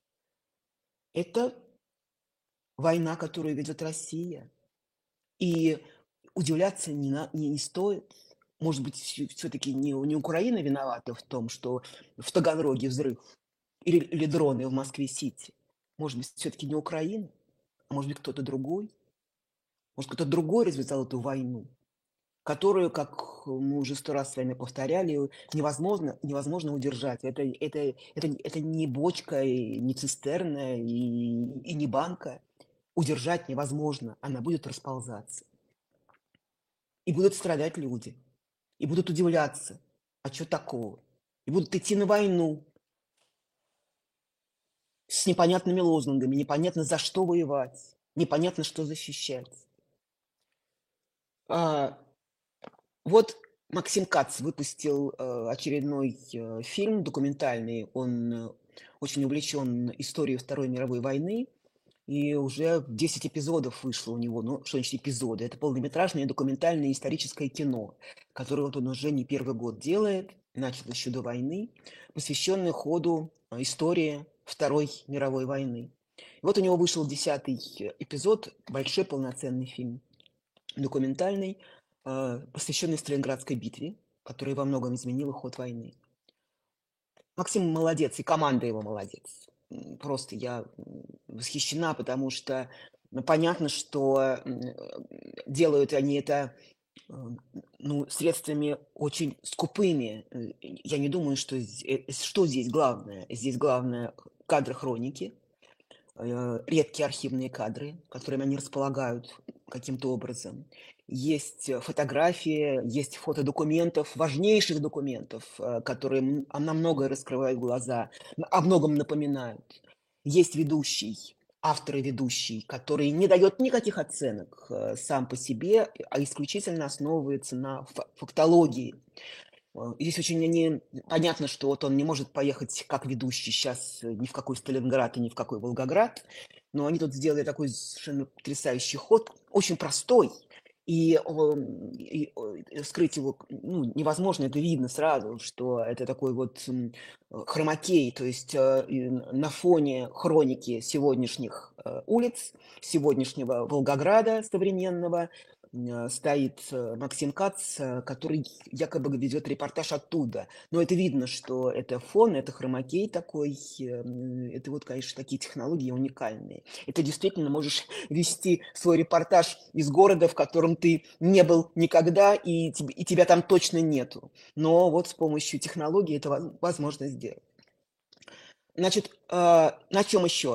Это война, которую ведет Россия. И удивляться не, на- не, не стоит. Может быть, все-таки не, не Украина виновата в том, что в Таганроге взрыв или, или дроны в Москве-Сити. Может быть, все-таки не Украина, а может быть, кто-то другой. Может, кто-то другой развязал эту войну, которую, как мы уже сто раз с вами повторяли, невозможно, невозможно удержать. Это, это, это, это не бочка, и не цистерна и, и не банка. Удержать невозможно, она будет расползаться. И будут страдать люди. И будут удивляться, а что такого? И будут идти на войну с непонятными лозунгами, непонятно за что воевать, непонятно что защищать. А, вот Максим Кац выпустил э, очередной э, фильм документальный. Он э, очень увлечен историей Второй мировой войны. И уже десять эпизодов вышло у него. Ну, что значит эпизоды? Это полнометражное документальное историческое кино, которое вот он уже не первый год делает, начал еще до войны, посвященное ходу а, истории Второй мировой войны. И вот у него вышел десятый э, эпизод, большой полноценный фильм, документальный, а, посвященный Сталинградской битве, которая во многом изменила ход войны. Максим молодец, и команда его молодец. М, Просто я м, восхищена, потому что ну, понятно, что м, делают они это э, ну, средствами очень скупыми. Э, Я не думаю, что, з- э, что здесь главное. Здесь главное кадры хроники, э, редкие архивные кадры, которыми они располагают каким-то образом. Есть э, фотографии, есть фото документов, важнейших документов, э, которые м- а на многое раскрывают глаза, н- о многом напоминают. Есть ведущий, автор и ведущий, который не дает никаких оценок э, сам по себе, а исключительно основывается на фа- фактологии. Э, Здесь очень не, понятно, что вот он не может поехать как ведущий сейчас ни в какой Сталинград и ни в какой Волгоград, но они тут сделали такой совершенно потрясающий ход, очень простой, и, он- и, о, и скрыть его ну, невозможно, это видно сразу, что это такой вот м, э, хромакей, то есть э, и на фоне хроники сегодняшних э, улиц, сегодняшнего Волгограда современного, э, стоит э, Максим Кац, э, который якобы ведет репортаж оттуда. Но это видно, что это фон, это хромакей такой. э, м, Это вот, конечно, такие технологии уникальные. И ты действительно можешь вести свой репортаж из города, в котором ты не был никогда, и, теб- и тебя там точно нету. Но вот с помощью технологий это воз- возможно сделать. Значит, э, на чем еще?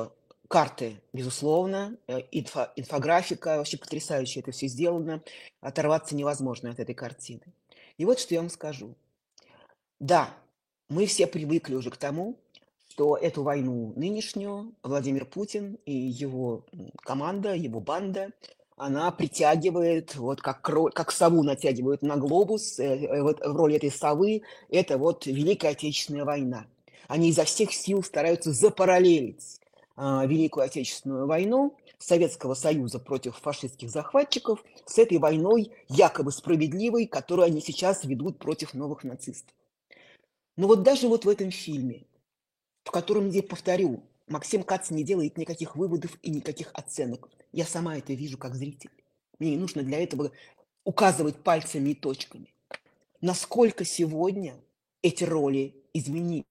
карты, безусловно, э, инфо инфографика, вообще потрясающе это все сделано. Оторваться невозможно от этой картины. И вот что я вам скажу. Да, мы все привыкли уже к тому, что эту войну нынешнюю Владимир Путин и его м, команда, его банда, она притягивает, вот как, кро- как сову натягивают на глобус, э, э, вот в роли этой совы, это вот Великая Отечественная война. Они изо всех сил стараются запараллелить а, Великую Отечественную войну Советского Союза против фашистских захватчиков с этой войной якобы справедливой, которую они сейчас ведут против новых нацистов. Но вот даже вот в этом фильме, в котором, я повторю, Максим Кац не делает никаких выводов и никаких оценок. Я сама это вижу как зритель. Мне не нужно для этого указывать пальцами и точками. Насколько сегодня эти роли изменились.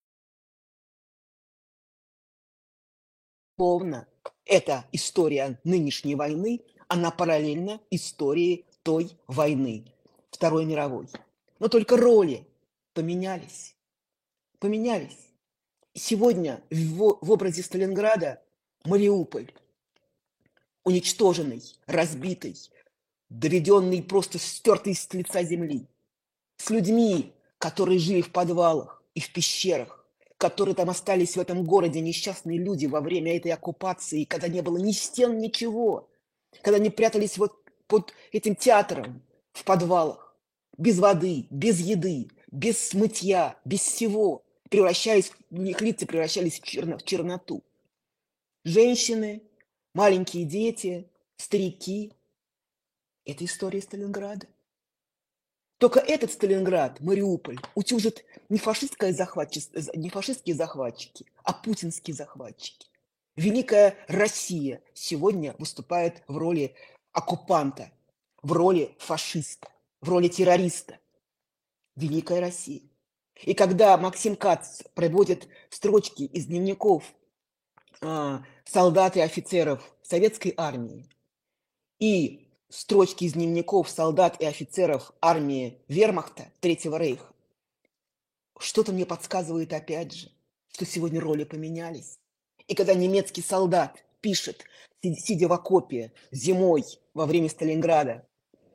Словно эта история нынешней войны, она параллельна истории той войны, Второй мировой. Но только роли поменялись. Поменялись. Сегодня в, в образе Сталинграда Мариуполь, уничтоженный, разбитый, доведенный, просто стертый с лица земли, с людьми, которые жили в подвалах и в пещерах, которые там остались в этом городе, несчастные люди во время этой оккупации, когда не было ни стен, ничего, когда они прятались вот под этим театром в подвалах, без воды, без еды, без мытья, без всего, превращаясь, их лица превращались в, черно, в черноту. Женщины, маленькие дети, старики. Это история Сталинграда. Только этот Сталинград, Мариуполь, утюжат не, фашистское захватче- не фашистские захватчики, а путинские захватчики. Великая Россия сегодня выступает в роли оккупанта, в роли фашиста, в роли террориста. Великая Россия. И когда Максим Кац приводит строчки из дневников а, солдат и офицеров советской армии и строчки из дневников солдат и офицеров армии Вермахта Третьего рейха, что-то мне подсказывает опять же, что сегодня роли поменялись. И когда немецкий солдат пишет, сидя в окопе зимой во время Сталинграда,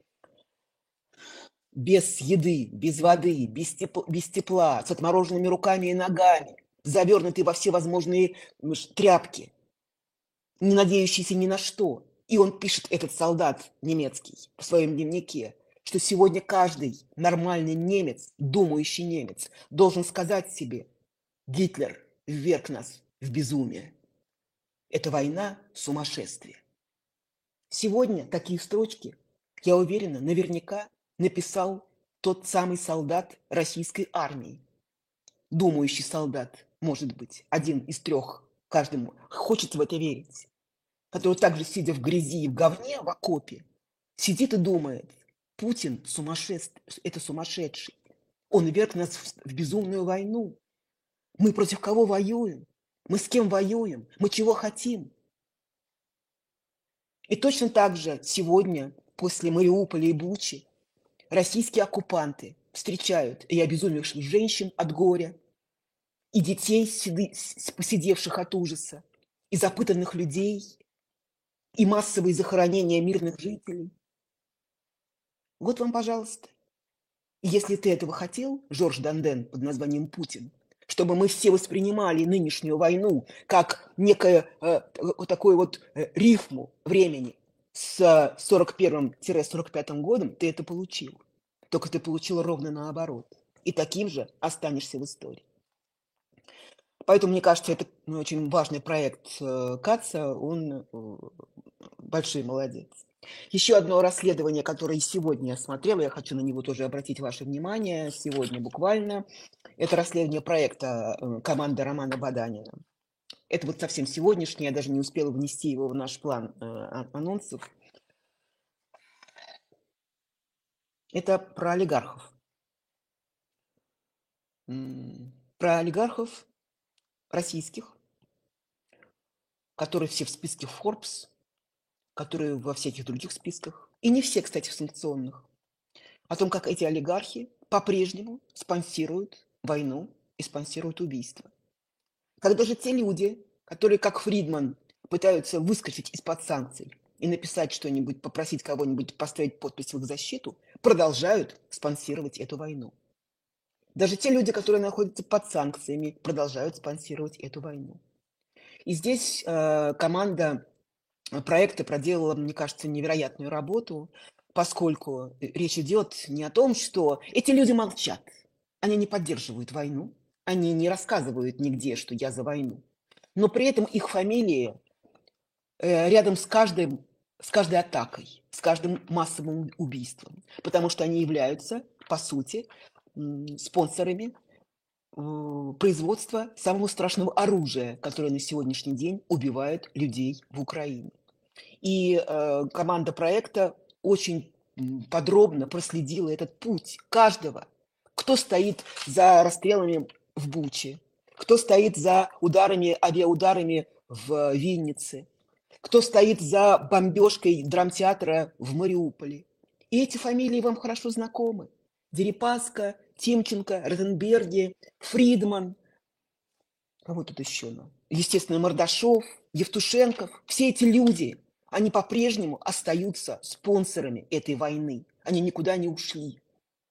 без еды, без воды, без тепла, без тепла, с отмороженными руками и ногами, завернутый во все возможные тряпки, не надеющийся ни на что. И он пишет, этот солдат немецкий, в своем дневнике, что сегодня каждый нормальный немец, думающий немец, должен сказать себе: Гитлер вверг нас в безумие. Это война сумасшествия. Сегодня такие строчки, я уверена, наверняка написал тот самый солдат российской армии. Думающий солдат, может быть, один из трех, каждому хочет в это верить, который также, сидя в грязи и в говне, в окопе, сидит и думает: Путин сумасшествие, это сумасшедший. Он вверг нас в безумную войну. Мы против кого воюем? Мы с кем воюем? Мы чего хотим? И точно так же сегодня, после Мариуполя и Бучи, российские оккупанты встречают и обезумевших женщин от горя, и детей, посидевших от ужаса, и запытанных людей, и массовые захоронения мирных жителей. Вот вам, пожалуйста. И если ты этого хотел, Жорж Данден под названием Путин, чтобы мы все воспринимали нынешнюю войну как некое э, такое вот э, рифму времени с сорок первым — сорок пятым годом, ты это получил. Только ты получил ровно наоборот. И таким же останешься в истории. Поэтому, мне кажется, это очень важный проект э, Каца, он э, большой молодец. Еще одно расследование, которое сегодня я смотрела, я хочу на него тоже обратить ваше внимание, сегодня буквально, это расследование проекта команды Романа Баданина. Это вот совсем сегодняшнее, я даже не успела внести его в наш план э, анонсов. Это про олигархов. Про олигархов российских, которые все в списке Forbes, которые во всяких других списках, и не все, кстати, в санкционных, о том, как эти олигархи по-прежнему спонсируют войну и спонсируют убийства. Когда же те люди, которые, как Фридман, пытаются выскочить из-под санкций и написать что-нибудь, попросить кого-нибудь поставить подпись в их защиту, продолжают спонсировать эту войну. Даже те люди, которые находятся под санкциями, продолжают спонсировать эту войну. И здесь э, команда проекта проделала, мне кажется, невероятную работу, поскольку речь идет не о том, что эти люди молчат, они не поддерживают войну, они не рассказывают нигде, что я за войну, но при этом их фамилии э, рядом с каждым, с каждой атакой, с каждым массовым убийством, потому что они являются, по сути, м, спонсорами э, производства самого страшного оружия, которое на сегодняшний день убивает людей в Украине. И э, команда проекта очень м, подробно проследила этот путь каждого, кто стоит за расстрелами в Буче, кто стоит за ударами, авиаударами в Виннице, кто стоит за бомбежкой драмтеатра в Мариуполе. И эти фамилии вам хорошо знакомы. Дерипаска, Тимченко, Ротенберги, Фридман, кого тут еще? Ну? Естественно, Мордашов, Евтушенков. Все эти люди, они по-прежнему остаются спонсорами этой войны. Они никуда не ушли.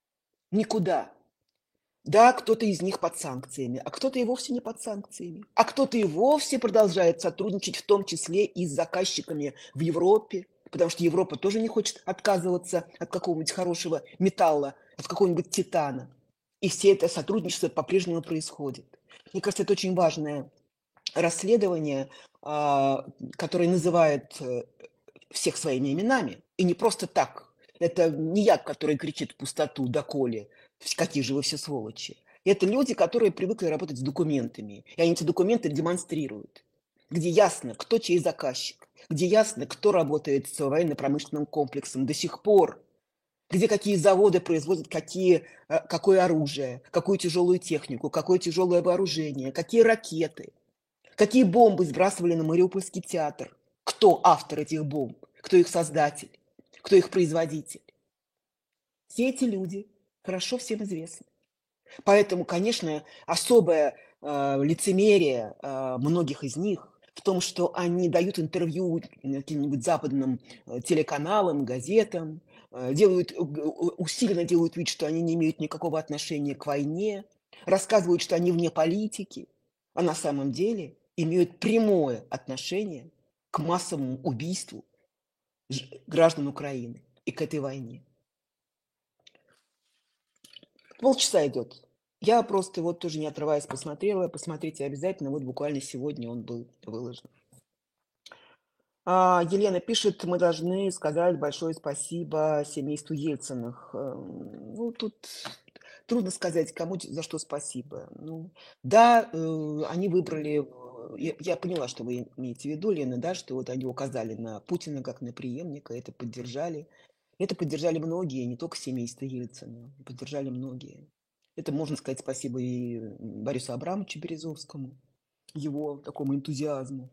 Никуда. Да, кто-то из них под санкциями, а кто-то и вовсе не под санкциями. А кто-то и вовсе продолжает сотрудничать, в том числе и с заказчиками в Европе, потому что Европа тоже не хочет отказываться от какого-нибудь хорошего металла, от какого-нибудь титана. И все это сотрудничество по-прежнему происходит. Мне кажется, это очень важное расследование, а, которое называет э, всех своими именами. И не просто так. Это не я, который кричит в пустоту, доколе, какие же вы все сволочи. Это люди, которые привыкли работать с документами. И они эти документы демонстрируют. Где ясно, кто чей заказчик. Где ясно, кто работает с военно-промышленным комплексом до сих пор. Где какие заводы производят какие, какое оружие, какую тяжелую технику, какое тяжелое вооружение, какие ракеты, какие бомбы сбрасывали на Мариупольский театр. Кто автор этих бомб, кто их создатель, кто их производитель. Все эти люди хорошо всем известны. Поэтому, конечно, особое э, лицемерие э, многих из них в том, что они дают интервью каким-нибудь западным э, телеканалам, газетам, э, делают, усиленно делают вид, что они не имеют никакого отношения к войне, рассказывают, что они вне политики, а на самом деле имеют прямое отношение к массовому убийству граждан Украины и к этой войне. Полчаса идет. Я просто вот тоже не отрываясь посмотрела. Посмотрите обязательно. Вот буквально сегодня он был выложен. А, Елена пишет, мы должны сказать большое спасибо семейству Ельциных. Ну, тут трудно сказать, кому за что спасибо. Ну, да, они выбрали... Я, я поняла, что вы имеете в виду, Лена, да, что вот они указали на Путина как на преемника, это поддержали. Это поддержали многие, не только семейство Ельцина, поддержали многие. Это можно сказать спасибо и Борису Абрамовичу Березовскому, его такому энтузиазму.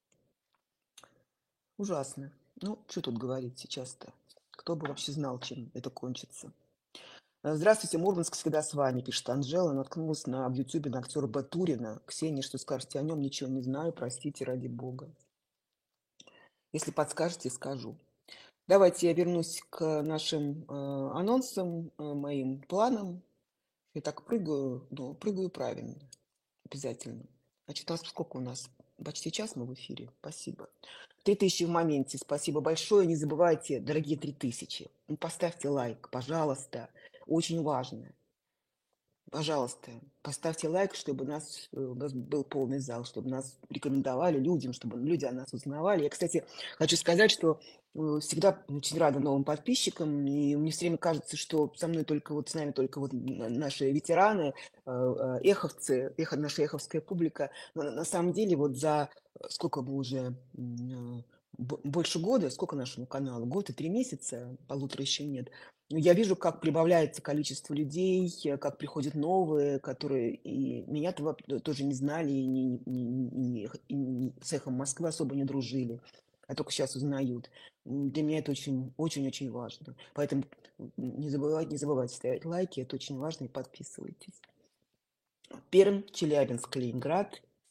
Ужасно. Ну, что тут говорить сейчас-то? Кто бы вообще знал, чем это кончится. Здравствуйте, Мурманск всегда с вами, пишет Анжела. Наткнулась на, в Ютубе на актера Батурина. Ксения, что скажете о нем? Ничего не знаю, простите, ради бога. Если подскажете, скажу. Давайте я вернусь к нашим э, анонсам, э, моим планам. Я так прыгаю, ну, прыгаю правильно, обязательно. Значит, у нас сколько у нас? Почти час мы в эфире. Спасибо. Три тысячи в моменте. Спасибо большое. Не забывайте, дорогие три тысячи. Ну, поставьте лайк, пожалуйста. Очень важно. Пожалуйста, поставьте лайк, чтобы у нас, у нас был полный зал, чтобы нас рекомендовали людям, чтобы люди о нас узнавали. Я, кстати, хочу сказать, что всегда очень рада новым подписчикам, и мне все время кажется, что со мной только вот, с нами только вот наши ветераны, эховцы, эхо, наша эховская публика. Но на самом деле вот за сколько бы уже, больше года, сколько нашему каналу? Год и три месяца, полутора еще нет. Я вижу, как прибавляется количество людей, как приходят новые, которые и меня-то тоже не знали, и, не, не, и не, с эхом Москвы особо не дружили, а только сейчас узнают. Для меня это очень, очень, очень важно. Поэтому не забывайте, не забывайте ставить лайки, это очень важно, и подписывайтесь. Пермь, Челябинск, Калининград,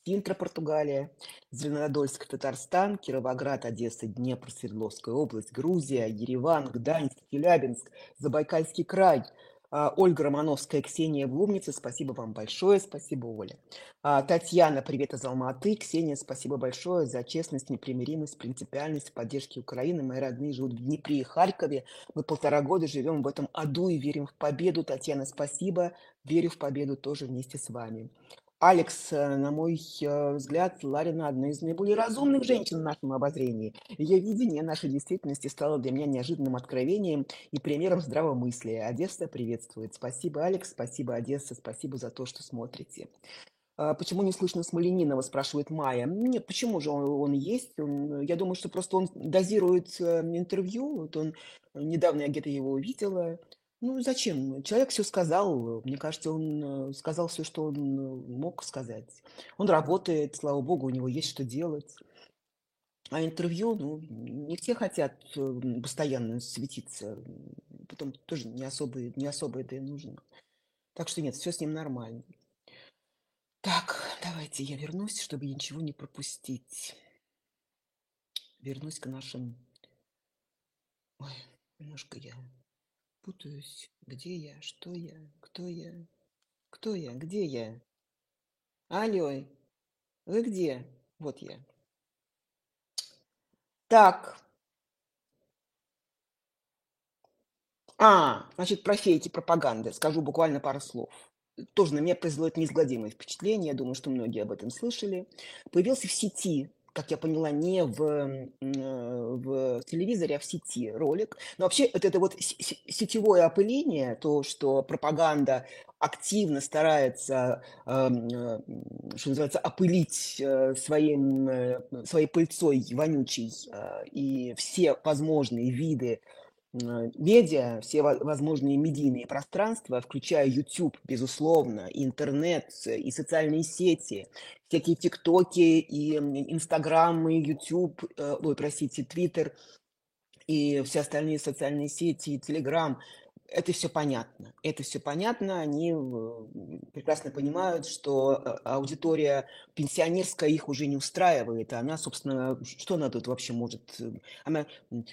Синтра, Португалия, Зеленодольск, Татарстан, Кировоград, Одесса, Днепр, Свердловская область, Грузия, Ереван, Гданьск, Челябинск, Забайкальский край. А, Ольга Романовская, Ксения Блумница, спасибо вам большое, спасибо, Оля. А, Татьяна, привет из Алматы. Ксения, спасибо большое за честность, непримиримость, принципиальность, поддержки Украины. Мои родные живут в Днепре и Харькове. Мы полтора года живем в этом аду и верим в победу. Татьяна, спасибо. Верю в победу тоже вместе с вами. Алекс, э, на мой э, взгляд, Ларина одна из наиболее разумных женщин в нашем обозрении. Ее видение нашей действительности стало для меня неожиданным откровением и примером здравомыслия. Одесса приветствует. Спасибо, Алекс, спасибо, Одесса, спасибо за то, что смотрите. А почему не слышно Смоленинова, спрашивает Майя. Нет, почему же он, он есть? Он, я думаю, что просто он дозирует э, интервью. Вот он недавно я где-то его увидела. Ну, зачем? Человек все сказал. Мне кажется, он э, сказал все, что он э, мог сказать. Он работает, слава богу, у него есть что делать. А интервью, ну, не все хотят э, постоянно светиться. Потом тоже не особо, не особо это и нужно. Так что нет, все с ним нормально. Так, давайте я вернусь, чтобы ничего не пропустить. Вернусь к нашим... Ой, немножко я путаюсь. Где я? Что я? Кто я? Кто я? Где я? Алло, вы где? Вот я. Так. А, значит, про фейки пропаганды. Скажу буквально пару слов. Тоже на меня производит неизгладимое впечатление. Я думаю, что многие об этом слышали. Появился в сети, как я поняла, не в, м, э, в телевизоре, а в сети ролик. Но вообще вот это вот с- с- сетевое опыление, то, что пропаганда активно старается, эм, э, м, что называется, опылить э, своим, э, своей пыльцой вонючей э, и все возможные виды э, медиа, все во- возможные медийные пространства, включая YouTube, безусловно, и интернет, э, и социальные сети, всякие ТикТоки, и м, Инстаграмы, YouTube, э, ой, простите, Твиттер, и все остальные социальные сети, и Телеграм. Это все понятно. Это все понятно. Они э, прекрасно понимают, что э, аудитория пенсионерская их уже не устраивает. А она, собственно, что она тут вообще может? э, Она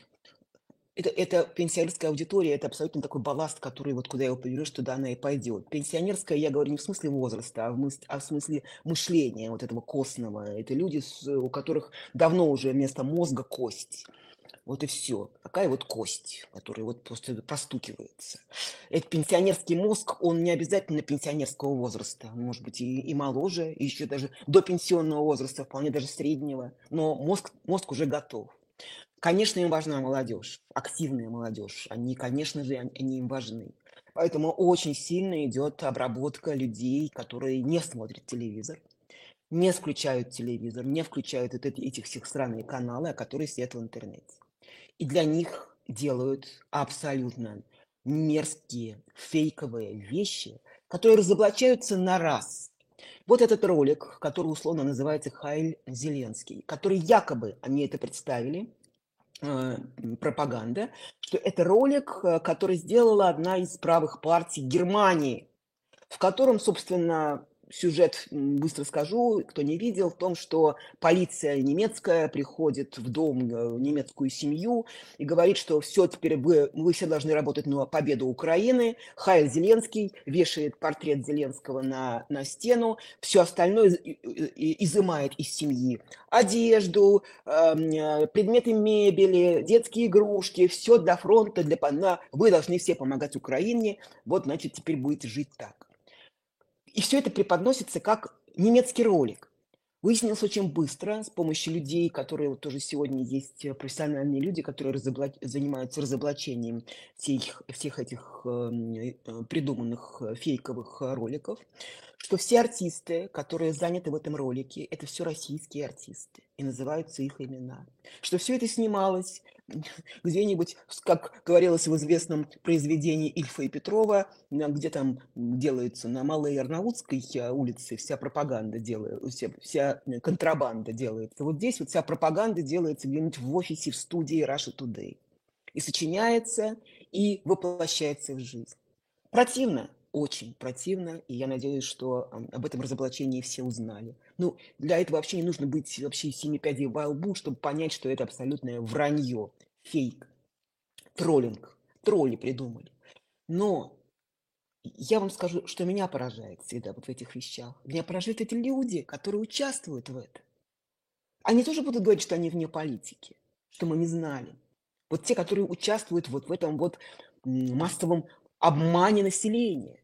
это, это пенсионерская аудитория, это абсолютно такой балласт, который вот куда его повернешь, туда она и пойдет. Пенсионерская, я говорю не в смысле возраста, а в, мыс- а в смысле мышления вот этого костного. Это люди, с- у которых давно уже вместо мозга кость. Вот и все. Такая вот кость, которая вот просто простукивается. Этот пенсионерский мозг, он не обязательно пенсионерского возраста. Он может быть и, и моложе, и еще даже до пенсионного возраста, вполне даже среднего. Но мозг, мозг уже готов. Конечно, им важна молодежь, активная молодежь. Они, конечно же, они, они им важны. Поэтому очень сильно идет обработка людей, которые не смотрят телевизор, не включают телевизор, не включают вот эти, этих всех странные каналы, которые сидят в интернете. И для них делают абсолютно мерзкие, фейковые вещи, которые разоблачаются на раз. Вот этот ролик, который условно называется «Хайль Зеленский», который якобы, они это представили, э, пропаганда, что это ролик, э, который сделала одна из правых партий Германии, в котором, собственно, сюжет, м, быстро скажу, кто не видел, в том, что полиция немецкая приходит в дом, э, в немецкую семью и говорит, что все, теперь вы, вы все должны работать на победу Украины. Хайль Зеленский вешает портрет Зеленского на, на стену, все остальное из- и- и- изымает из семьи. Одежду, эм, э, предметы мебели, детские игрушки, все для фронта, для, пон- на- вы должны все помогать Украине, вот, значит, теперь будете жить так. И все это преподносится как немецкий ролик. Выяснилось очень быстро с помощью людей, которые вот тоже сегодня есть э, профессиональные люди, которые разобла- занимаются разоблачением всех, всех этих эм, э, придуманных э, фейковых э, роликов, что все артисты, которые заняты в этом ролике, это все российские артисты, и называются их имена. Что все это снималось где-нибудь, как говорилось в известном произведении Ильфа и Петрова, на- где там делается на Малой Арнаутской э, улице вся пропаганда делается, вся, вся э, контрабанда делается. Вот здесь вот вся пропаганда делается где-нибудь в офисе, в студии Russia Today. И сочиняется, и воплощается в жизнь. Противно. очень противно, и я надеюсь, что ам, об этом разоблачении все узнали. Ну, для этого вообще не нужно быть вообще семи пядей во лбу, чтобы понять, что это абсолютное вранье, фейк, троллинг. Тролли придумали. Но я вам скажу, что меня поражает всегда вот в этих вещах. Меня поражают эти люди, которые участвуют в этом. Они тоже будут говорить, что они вне политики, что мы не знали. Вот те, которые участвуют вот в этом вот м, массовом обмане населения,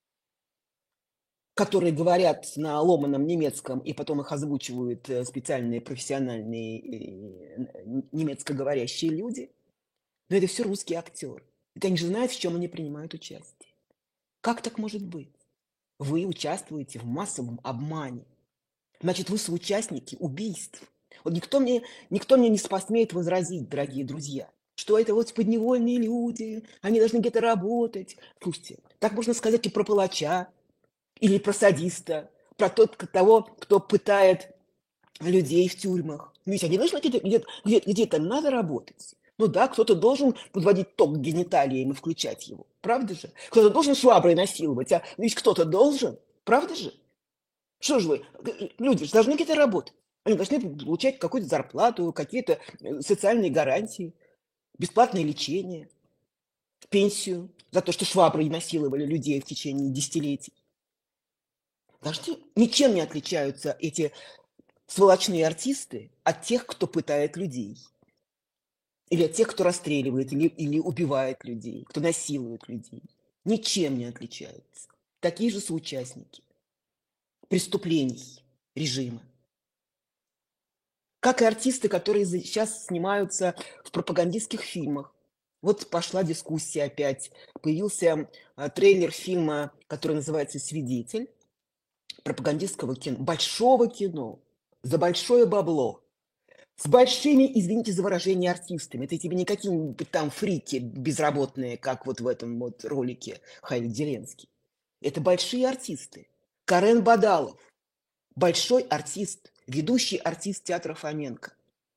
которые говорят на ломаном немецком и потом их озвучивают э, специальные профессиональные э, н- немецкоговорящие люди. Но это все русские актеры. Это они же знают, в чем они принимают участие. Как так может быть? Вы участвуете в массовом обмане. Значит, вы соучастники убийств. Вот никто мне, никто мне не посмеет возразить, дорогие друзья, что это вот подневольные люди, они должны где-то работать. Слушайте, так можно сказать и про палача, или про садиста, про тот, того, кто пытает людей в тюрьмах. Ну, ведь они должны где-то, где-то, где-то, где-то надо работать. Ну да, кто-то должен подводить ток к гениталиям и включать его. Правда же? Кто-то должен шваброй насиловать, а ведь кто-то должен. Правда же? Что же вы, люди же должны где-то работать. Они должны получать какую-то зарплату, какие-то э, социальные гарантии, бесплатное лечение, пенсию за то, что шваброй насиловали людей в течение десятилетий. Должны, ничем не отличаются эти сволочные артисты от тех, кто пытает людей. Или от тех, кто расстреливает или, или убивает людей, кто насилует людей. Ничем не отличаются. Такие же соучастники преступлений режима. Как и артисты, которые сейчас снимаются в пропагандистских фильмах. Вот пошла дискуссия опять. Появился а, трейлер фильма, который называется «Свидетель», пропагандистского кино, большого кино, за большое бабло, с большими, извините за выражение, артистами. Это тебе не какие-нибудь там фрики безработные, как вот в этом вот ролике Хайли Зеленский. Это большие артисты. Карен Бадалов, большой артист, ведущий артист театра Фоменко,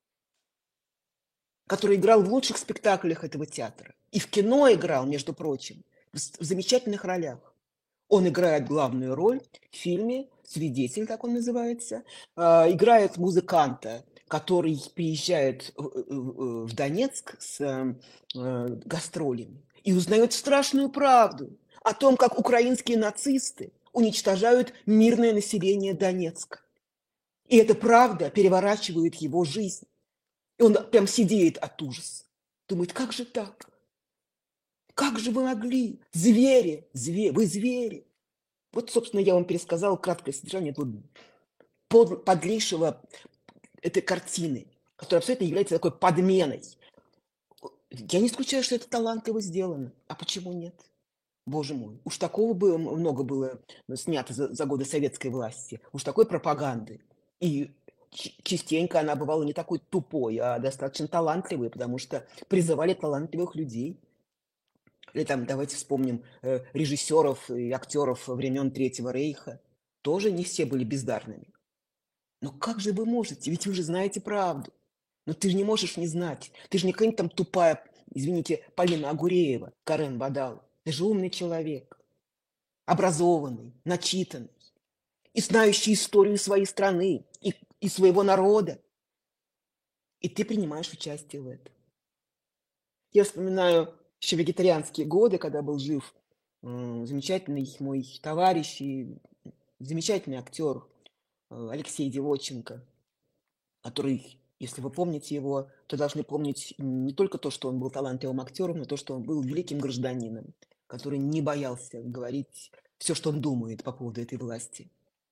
который играл в лучших спектаклях этого театра. И в кино играл, между прочим, в замечательных ролях. Он играет главную роль в фильме «Свидетель», так он называется. Играет музыканта, который приезжает в Донецк с гастролями и узнает страшную правду о том, как украинские нацисты уничтожают мирное население Донецка. И эта правда переворачивает его жизнь. И он прям сидеет от ужаса. Думает, как же так? Как же вы могли? Звери, звери, вы звери. Вот, собственно, я вам пересказала краткое содержание этого под, подлейшего этой картины, которая абсолютно является такой подменой. Я не исключаю, что это талантливо сделано. А почему нет? Боже мой, уж такого было много было снято за, за годы советской власти, уж такой пропаганды. И частенько она бывала не такой тупой, а достаточно талантливой, потому что призывали талантливых людей. Или там, давайте вспомним э, режиссеров и актеров времен Третьего Рейха. Тоже не все были бездарными. Но как же вы можете? Ведь вы же знаете правду. Но ты же не можешь не знать. Ты же не какая-нибудь там тупая, извините, Полина Агуреева, Карен Бадал. Ты же умный человек, образованный, начитанный и знающий историю своей страны и, и своего народа. И ты принимаешь участие в этом. Я вспоминаю еще вегетарианские годы, когда был жив м, замечательный мой товарищ и замечательный актер э, Алексей Девоченко, который, если вы помните его, то должны помнить не только то, что он был талантливым актером, но то, что он был великим гражданином, который не боялся говорить все, что он думает по поводу этой власти.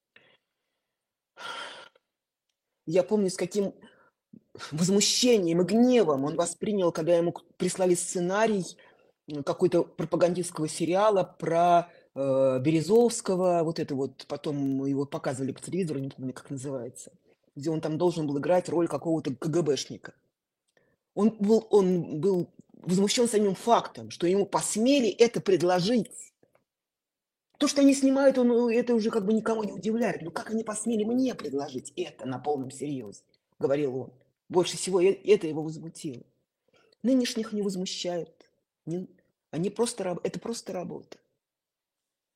Я помню, с каким возмущением и гневом он воспринял, когда ему прислали сценарий какой-то пропагандистского сериала про э, Березовского, вот это вот, потом его показывали по телевизору, не помню, как называется, где он там должен был играть роль какого-то КГБшника. Он был, он был возмущен самим фактом, что ему посмели это предложить. То, что они снимают, он, это уже как бы никого не удивляет. Но как они посмели мне предложить это на полном серьезе, говорил он. Больше всего это его возмутило. Нынешних не возмущает. Не, они просто, это просто работа.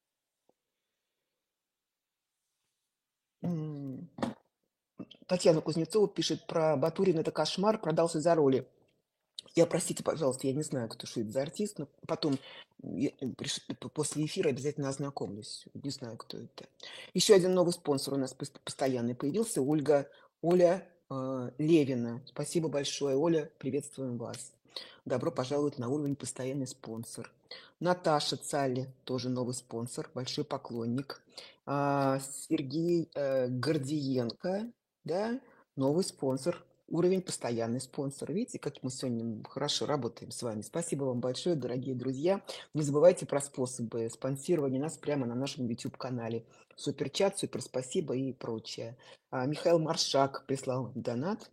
М, Татьяна Кузнецова пишет про Батурина: это кошмар, продался за роли. Я, простите, пожалуйста, я не знаю, кто что это за артист, но потом я, э, приш- п- после эфира обязательно ознакомлюсь. Не знаю, кто это. Еще один новый спонсор у нас пос- постоянный появился. Ольга, Оля э, Левина. Спасибо большое, Оля, приветствуем вас. Добро пожаловать на уровень постоянный спонсор. Наташа Цалли, тоже новый спонсор, большой поклонник. А, Сергей э, Гордиенко, да, новый спонсор, уровень постоянный спонсор. Видите, как мы сегодня хорошо работаем с вами. Спасибо вам большое, дорогие друзья. Не забывайте про способы спонсирования нас прямо на нашем YouTube-канале. Суперчат, супер спасибо и прочее. А, Михаил Маршак прислал донат.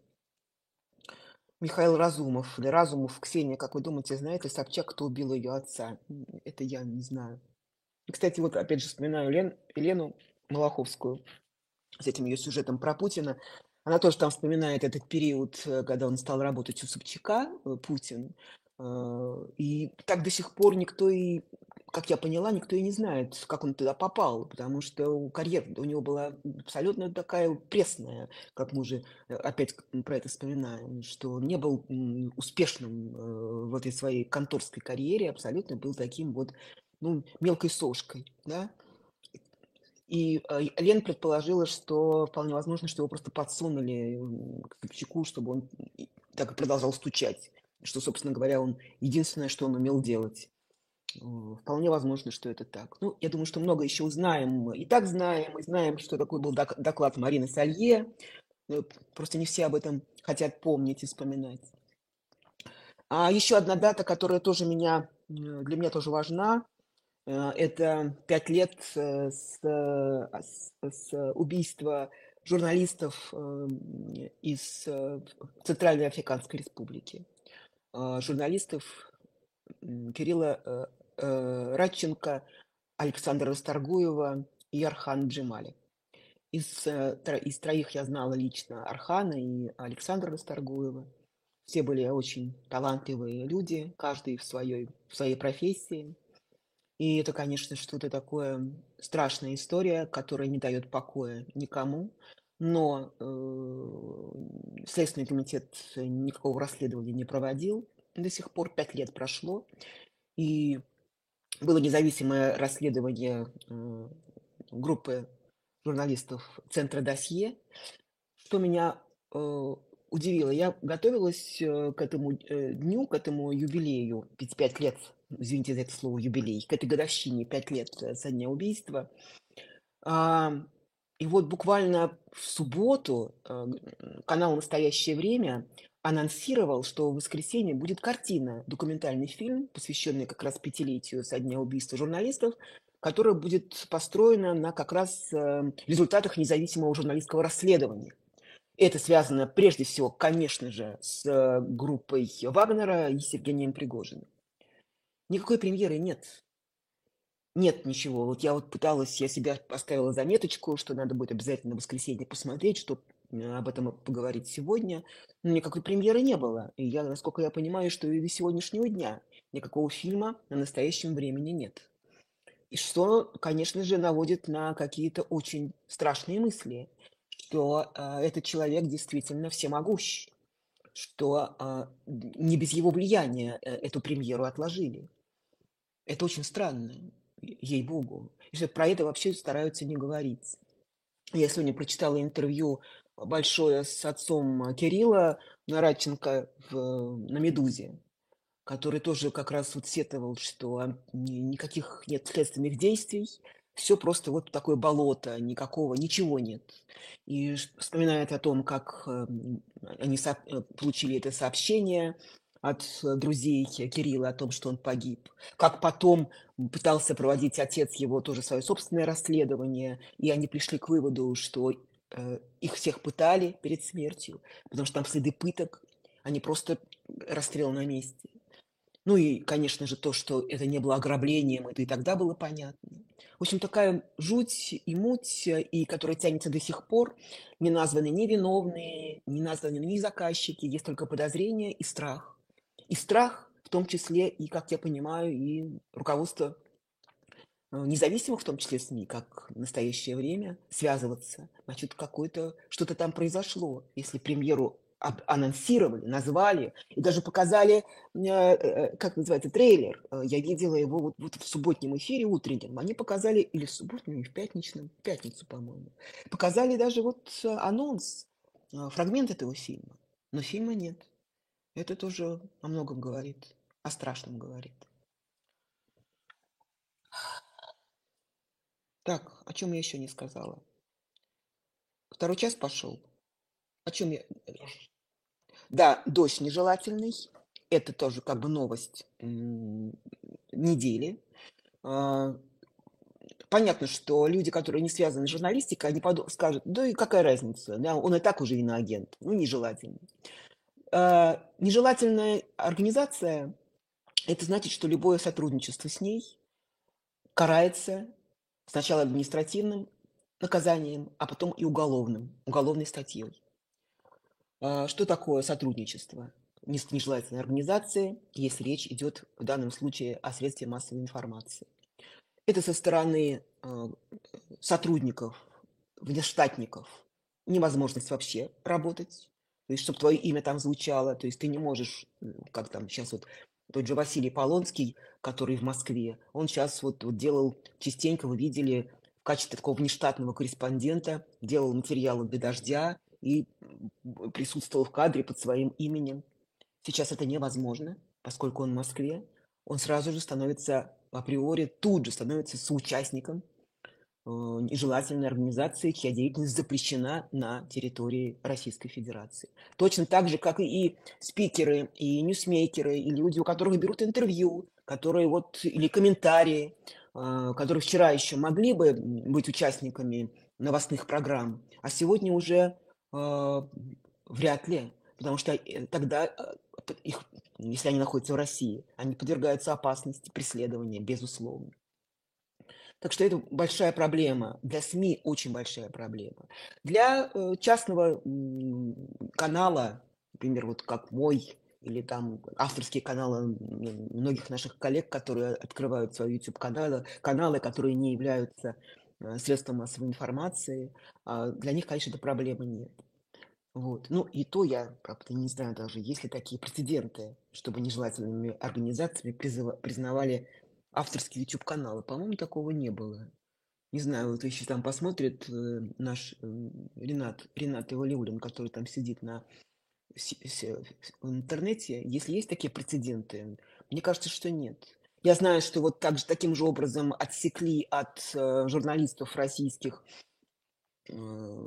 Михаил Разумов. Для Разумов, Ксения, как вы думаете, знает ли Собчак, кто убил ее отца? М, Это я не знаю. И, кстати, вот опять же вспоминаю Лен, Елену Малаховскую с этим ее сюжетом про Путина. Она тоже там вспоминает этот период, э, когда он стал работать у Собчака, э, Путин. Э, И так до сих пор никто и, как я поняла, никто и не знает, как он туда попал, потому что у карьера у него была абсолютно такая пресная, как мы уже э, опять про это вспоминаем, что он не был м, успешным э, в этой своей конторской карьере, абсолютно был таким вот, ну, мелкой сошкой, да. И э, Лен предположила, что вполне возможно, что его просто подсунули м, к Собчаку, чтобы он и так и продолжал стучать. Что, собственно говоря, он единственное, что он умел делать. Э, Вполне возможно, что это так. Ну, я думаю, что много еще узнаем. Мы и так знаем. Мы знаем, что такой был док- доклад Марины Салье. Э, Просто не все об этом хотят помнить и вспоминать. А еще одна дата, которая тоже меня, э, для меня тоже важна. Э, Это пять лет э, с, э, с- с убийства журналистов э, из э, Центральной Африканской Республики. Э, Журналистов м, Кирилла э, э, Радченко, Александра Расторгуева и Архана Джемали. Из, э, тро- из троих я знала лично Архана и Александра Расторгуева. Все были очень талантливые люди, каждый в своей, в своей профессии. И это, конечно, что-то такое страшная история, которая не дает покоя никому. Но э, Следственный комитет никакого расследования не проводил. До сих пор пять лет прошло. И было независимое расследование э, группы журналистов Центра «Досье». Что меня э, удивило, я готовилась э, к этому э, дню, к этому юбилею, ведь пять лет, извините за это слово, юбилей, к этой годовщине, пять лет э, со дня убийства. А, и вот буквально в субботу э, м, канал «Настоящее время» анонсировал, что в воскресенье будет картина, документальный фильм, посвященный как раз пятилетию со дня убийства журналистов, которая будет построена на как раз э, результатах независимого журналистского расследования. Это связано прежде всего, конечно же, с э, группой Вагнера и с Евгением Пригожиным. Никакой премьеры нет. Нет ничего. Вот я вот пыталась, я себя поставила заметочку, что надо будет обязательно в воскресенье посмотреть, чтобы об этом поговорить сегодня. Но никакой премьеры не было. И я, насколько я понимаю, что и до сегодняшнего дня никакого фильма на настоящем времени нет. И что, конечно же, наводит на какие-то очень страшные мысли, что э, этот человек действительно всемогущ, что э, не без его влияния э, эту премьеру отложили. Это очень странно, ей-богу. И что про это вообще стараются не говорить. Я сегодня прочитала интервью большое с отцом Кирилла Нарадченко в, на «Медузе», который тоже как раз вот сетовал, что ни- никаких нет следственных действий, все просто вот такое болото, никакого, ничего нет. И ш- вспоминает о том, как эм, они со- э, получили это сообщение от э, друзей Кирилла о том, что он погиб, как потом пытался проводить отец его тоже свое собственное расследование, и они пришли к выводу, что э, их всех пытали перед смертью, потому что там следы пыток, они просто расстрел на месте. Ну и, конечно же, то, что это не было ограблением, это и тогда было понятно. В общем, такая жуть и муть, э, и которая тянется до сих пор. Не названы ни виновные, не названы ни заказчики, есть только подозрения и страх. И страх, в том числе, и, как я понимаю, и руководство э, независимых, в том числе СМИ, как в настоящее время, связываться. Значит, какое-то, что-то там произошло. Если премьеру об- анонсировали, назвали и даже показали, э, э, как называется, трейлер. Э, Я видела его вот, вот в субботнем эфире утреннем. Они показали, или в субботнем, или в пятничном, в пятницу, по-моему. Показали даже вот э, анонс, э, фрагмент этого фильма. Но фильма нет. Это тоже о многом говорит, о страшном говорит. Так, о чем я еще не сказала? Второй час пошел. О чем я... Да, дождь нежелательный. Это тоже как бы новость м, недели. А, Понятно, что люди, которые не связаны с журналистикой, они подо- скажут, да и какая разница, да, он и так уже иноагент, ну, нежелательный. А, Нежелательная организация, это значит, что любое сотрудничество с ней карается сначала административным наказанием, а потом и уголовным, уголовной статьей. А, Что такое сотрудничество не с нежелательной организацией, если речь идет в данном случае о средстве массовой информации? Это со стороны э, сотрудников, внештатников, невозможность вообще работать, то есть чтобы твое имя там звучало, то есть ты не можешь, м, как там сейчас вот тот же Василий Полонский, который в Москве, он сейчас вот, вот делал частенько, вы видели, в качестве такого внештатного корреспондента, делал материалы для «Дождя» и м, присутствовал в кадре под своим именем. Сейчас это невозможно, поскольку он в Москве. Он сразу же становится априори, тут же становится соучастником э, нежелательной организации, чья деятельность запрещена на территории Российской Федерации. Точно так же, как и спикеры, и ньюсмейкеры, и люди, у которых берут интервью, которые вот, или комментарии, э, которые вчера еще могли бы быть участниками новостных программ, а сегодня уже э, вряд ли, потому что э, тогда э, их, если они находятся в России, они подвергаются опасности преследования, безусловно. Так что это большая проблема. Для СМИ очень большая проблема. Для э, частного м, канала, например, вот как мой, или там авторские каналы м, многих наших коллег, которые открывают свои YouTube-каналы, каналы, которые не являются э, средством массовой информации, а, для них, конечно, этой проблемы нет. Вот. Ну и то я, правда, не знаю даже, есть ли такие прецеденты, чтобы нежелательными организациями призыва- признавали авторские YouTube-каналы. По-моему, такого не было. Не знаю, вот если там посмотрит э, наш э, Ренат, Ренат Ивалиуллин, который там сидит на, си- си- в интернете, если есть такие прецеденты, мне кажется, что нет. Я знаю, что вот так же, таким же образом отсекли от э, журналистов российских э,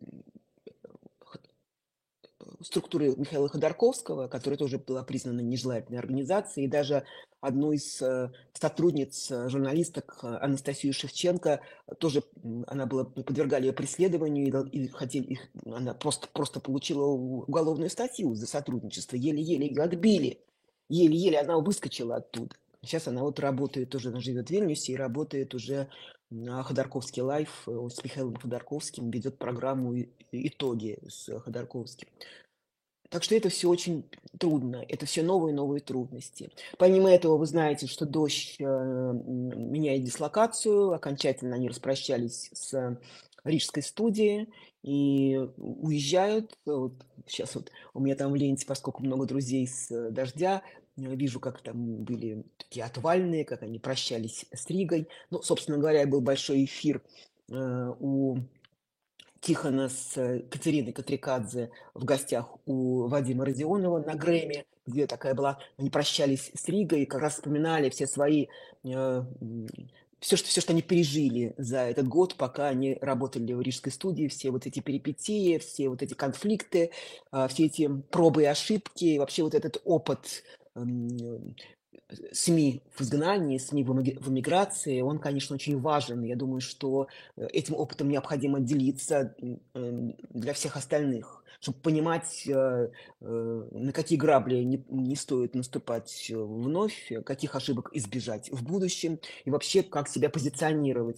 структуры Михаила Ходорковского, которая тоже была признана нежелательной организацией, и даже одну из э, сотрудниц, э, журналисток э, Анастасию Шевченко, э, тоже м, она была, подвергали ее преследованию, и, дол- и хотели их, она просто, просто получила у- уголовную статью за сотрудничество, еле-еле ее отбили, еле-еле она выскочила оттуда. Сейчас она вот работает уже, она живет в Вильнюсе и работает уже на Ходорковский лайф э, с Михаилом Ходорковским, ведет программу и- «Итоги» с Ходорковским. Так что это все очень трудно, это все новые и новые трудности. Помимо этого, вы знаете, что «Дождь» э, м, меняет дислокацию, окончательно они распрощались с Рижской студией и уезжают. Вот сейчас вот у меня там в ленте, поскольку много друзей с э, «Дождя», я вижу, как там были такие отвальные, как они прощались с Ригой. Ну, собственно говоря, был большой эфир э, у Тихона с э, Катериной Катрикадзе в гостях у Вадима Родионова на Грэмми, где такая была, они прощались с Ригой и как раз вспоминали все свои, э, все, что, все, что они пережили за этот год, пока они работали в Рижской студии, все вот эти перипетии, все вот эти конфликты, а, все эти пробы и ошибки, вообще вот этот опыт м, СМИ в изгнании, СМИ в эмигр- в эмиграции, он, конечно, очень важен. Я думаю, что э, этим опытом необходимо делиться м, эм, для всех остальных, чтобы понимать, э, э, на какие грабли не, не стоит наступать э, вновь, э, каких ошибок избежать в будущем, и вообще, как себя позиционировать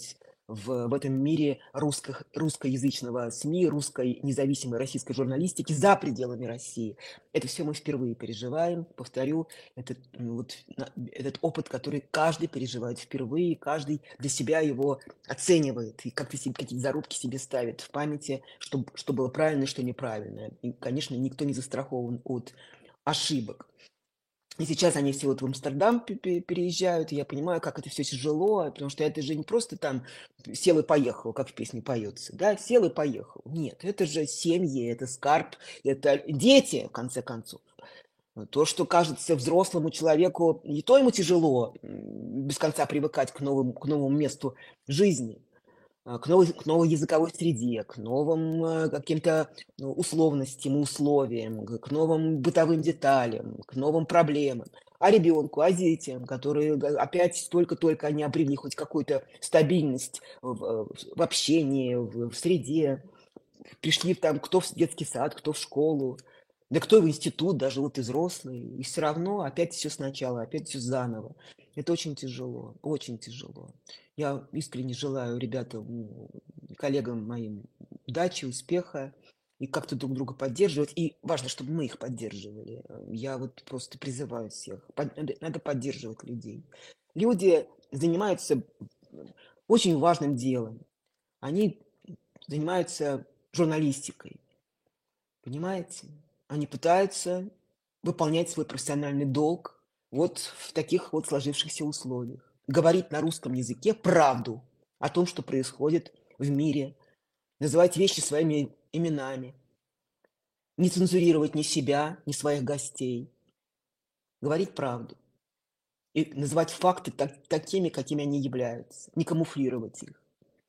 в, в этом мире русско, русскоязычного СМИ, русской независимой российской журналистики за пределами России. Это все мы впервые переживаем. Повторю, это, ну, вот, на- этот опыт, который каждый переживает впервые, каждый для себя его оценивает и как-то себе, какие-то зарубки себе ставит в памяти, что, что было правильно, что неправильно. И, конечно, никто не застрахован от ошибок. И сейчас они все вот в Амстердам пе- пе- переезжают, и я понимаю, как это все тяжело, потому что это же не просто там сел и поехал, как в песне поется, да, сел и поехал. Нет, это же семьи, это скарб, это дети, в конце концов. То, что кажется взрослому человеку, не то ему тяжело м, без конца привыкать к новому, к новому месту жизни, а, к новой, к новой языковой среде, к новым э, каким-то ну, условностям, условиям, г- к новым бытовым деталям, к новым проблемам. А ребенку, а детям, которые г- опять только-только они обрели хоть какую-то стабильность в, э, в общении, в, в среде, пришли там кто в детский сад, кто в школу, да кто в институт, даже вот и взрослые, и все равно опять все сначала, опять все заново. Это очень тяжело, очень тяжело. Я искренне желаю ребятам, м, коллегам моим удачи, успеха, и как-то друг друга поддерживать. И важно, чтобы мы их поддерживали. Э, Я вот просто призываю всех. Под- Надо надо поддерживать людей. Люди занимаются очень важным делом. Они занимаются журналистикой, понимаете? Они пытаются выполнять свой профессиональный долг вот в таких вот сложившихся условиях. Говорить на русском языке правду о том, что происходит в мире, называть вещи своими именами, не цензурировать ни себя, ни своих гостей, говорить правду и называть факты так- такими, какими они являются, не камуфлировать их.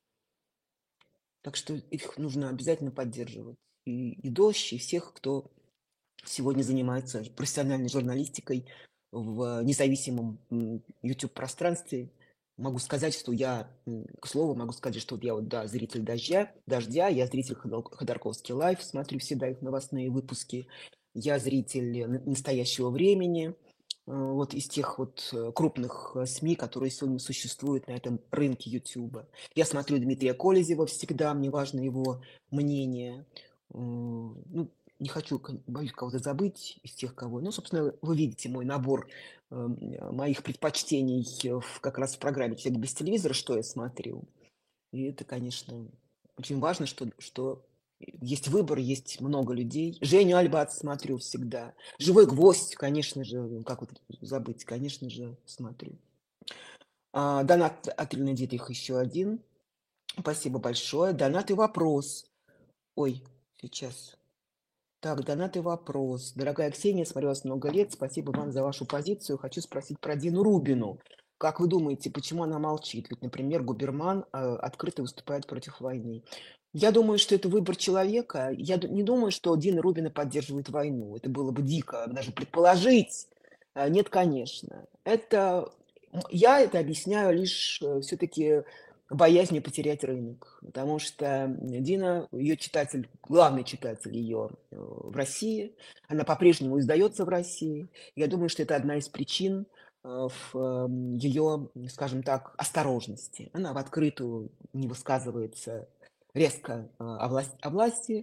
Так что их нужно обязательно поддерживать. И, и Дождь, и всех, кто сегодня занимается профессиональной журналистикой в независимом YouTube-пространстве. Могу сказать, что я, м, к слову, могу сказать, что вот я вот, да, зритель «Дождя», «Дождя», я зритель Ходор- Ходорковский лайв, смотрю всегда их новостные выпуски, я зритель н- «Настоящего времени», э, вот из тех вот э, крупных э, СМИ, которые сегодня существуют на этом рынке YouTube. Я смотрю Дмитрия Колезева всегда, мне важно его мнение. Э, Ну, не хочу, кон- боюсь кого-то забыть из тех, кого... Ну, собственно, вы видите мой набор эм, э, моих предпочтений э, в- как раз в программе «Человек без телевизора», что я смотрю. И это, конечно, очень важно, что, что есть выбор, есть много людей. Женю Альбац смотрю всегда. «Живой гвоздь», конечно же, как вот забыть, конечно же, смотрю. А, донат от Ильны Дитрих еще один. Спасибо большое. Донат и вопрос. Ой, сейчас. Так, донат и вопрос. Дорогая Ксения, смотрю вас много лет. Спасибо вам за вашу позицию. Хочу спросить про Дину Рубину. Как вы думаете, почему она молчит? Ведь, например, Губерман э, открыто выступает против войны. Я думаю, что это выбор человека. Я ду- не думаю, что Дина Рубина поддерживает войну. Это было бы дико даже предположить. Э, Нет, конечно. Это м, я это объясняю лишь все-таки боязнью потерять рынок, потому что Дина, ее читатель, главный читатель ее э, в России, она по-прежнему издается в России. Я думаю, что это одна из причин э, в ее, скажем так, осторожности. Она в открытую не высказывается резко э, о власти, о власти,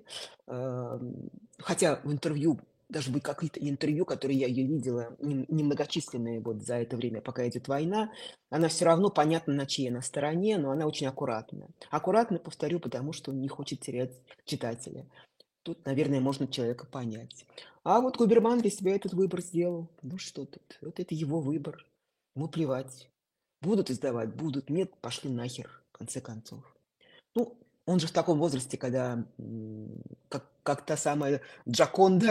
э, хотя в интервью, даже были какие-то интервью, которые я ее видела, нем- немногочисленные вот за это время, пока идет война, она все равно понятно, на чьей она стороне, но она очень аккуратная. Аккуратно, повторю, потому что не хочет терять читателя. Тут, наверное, можно человека понять. А вот Губерман для себя этот выбор сделал. Ну что тут? Вот это его выбор. Ему плевать. Будут издавать, будут. Нет, пошли нахер, в конце концов. Ну, он же в таком возрасте, когда м, как, как та самая Джаконда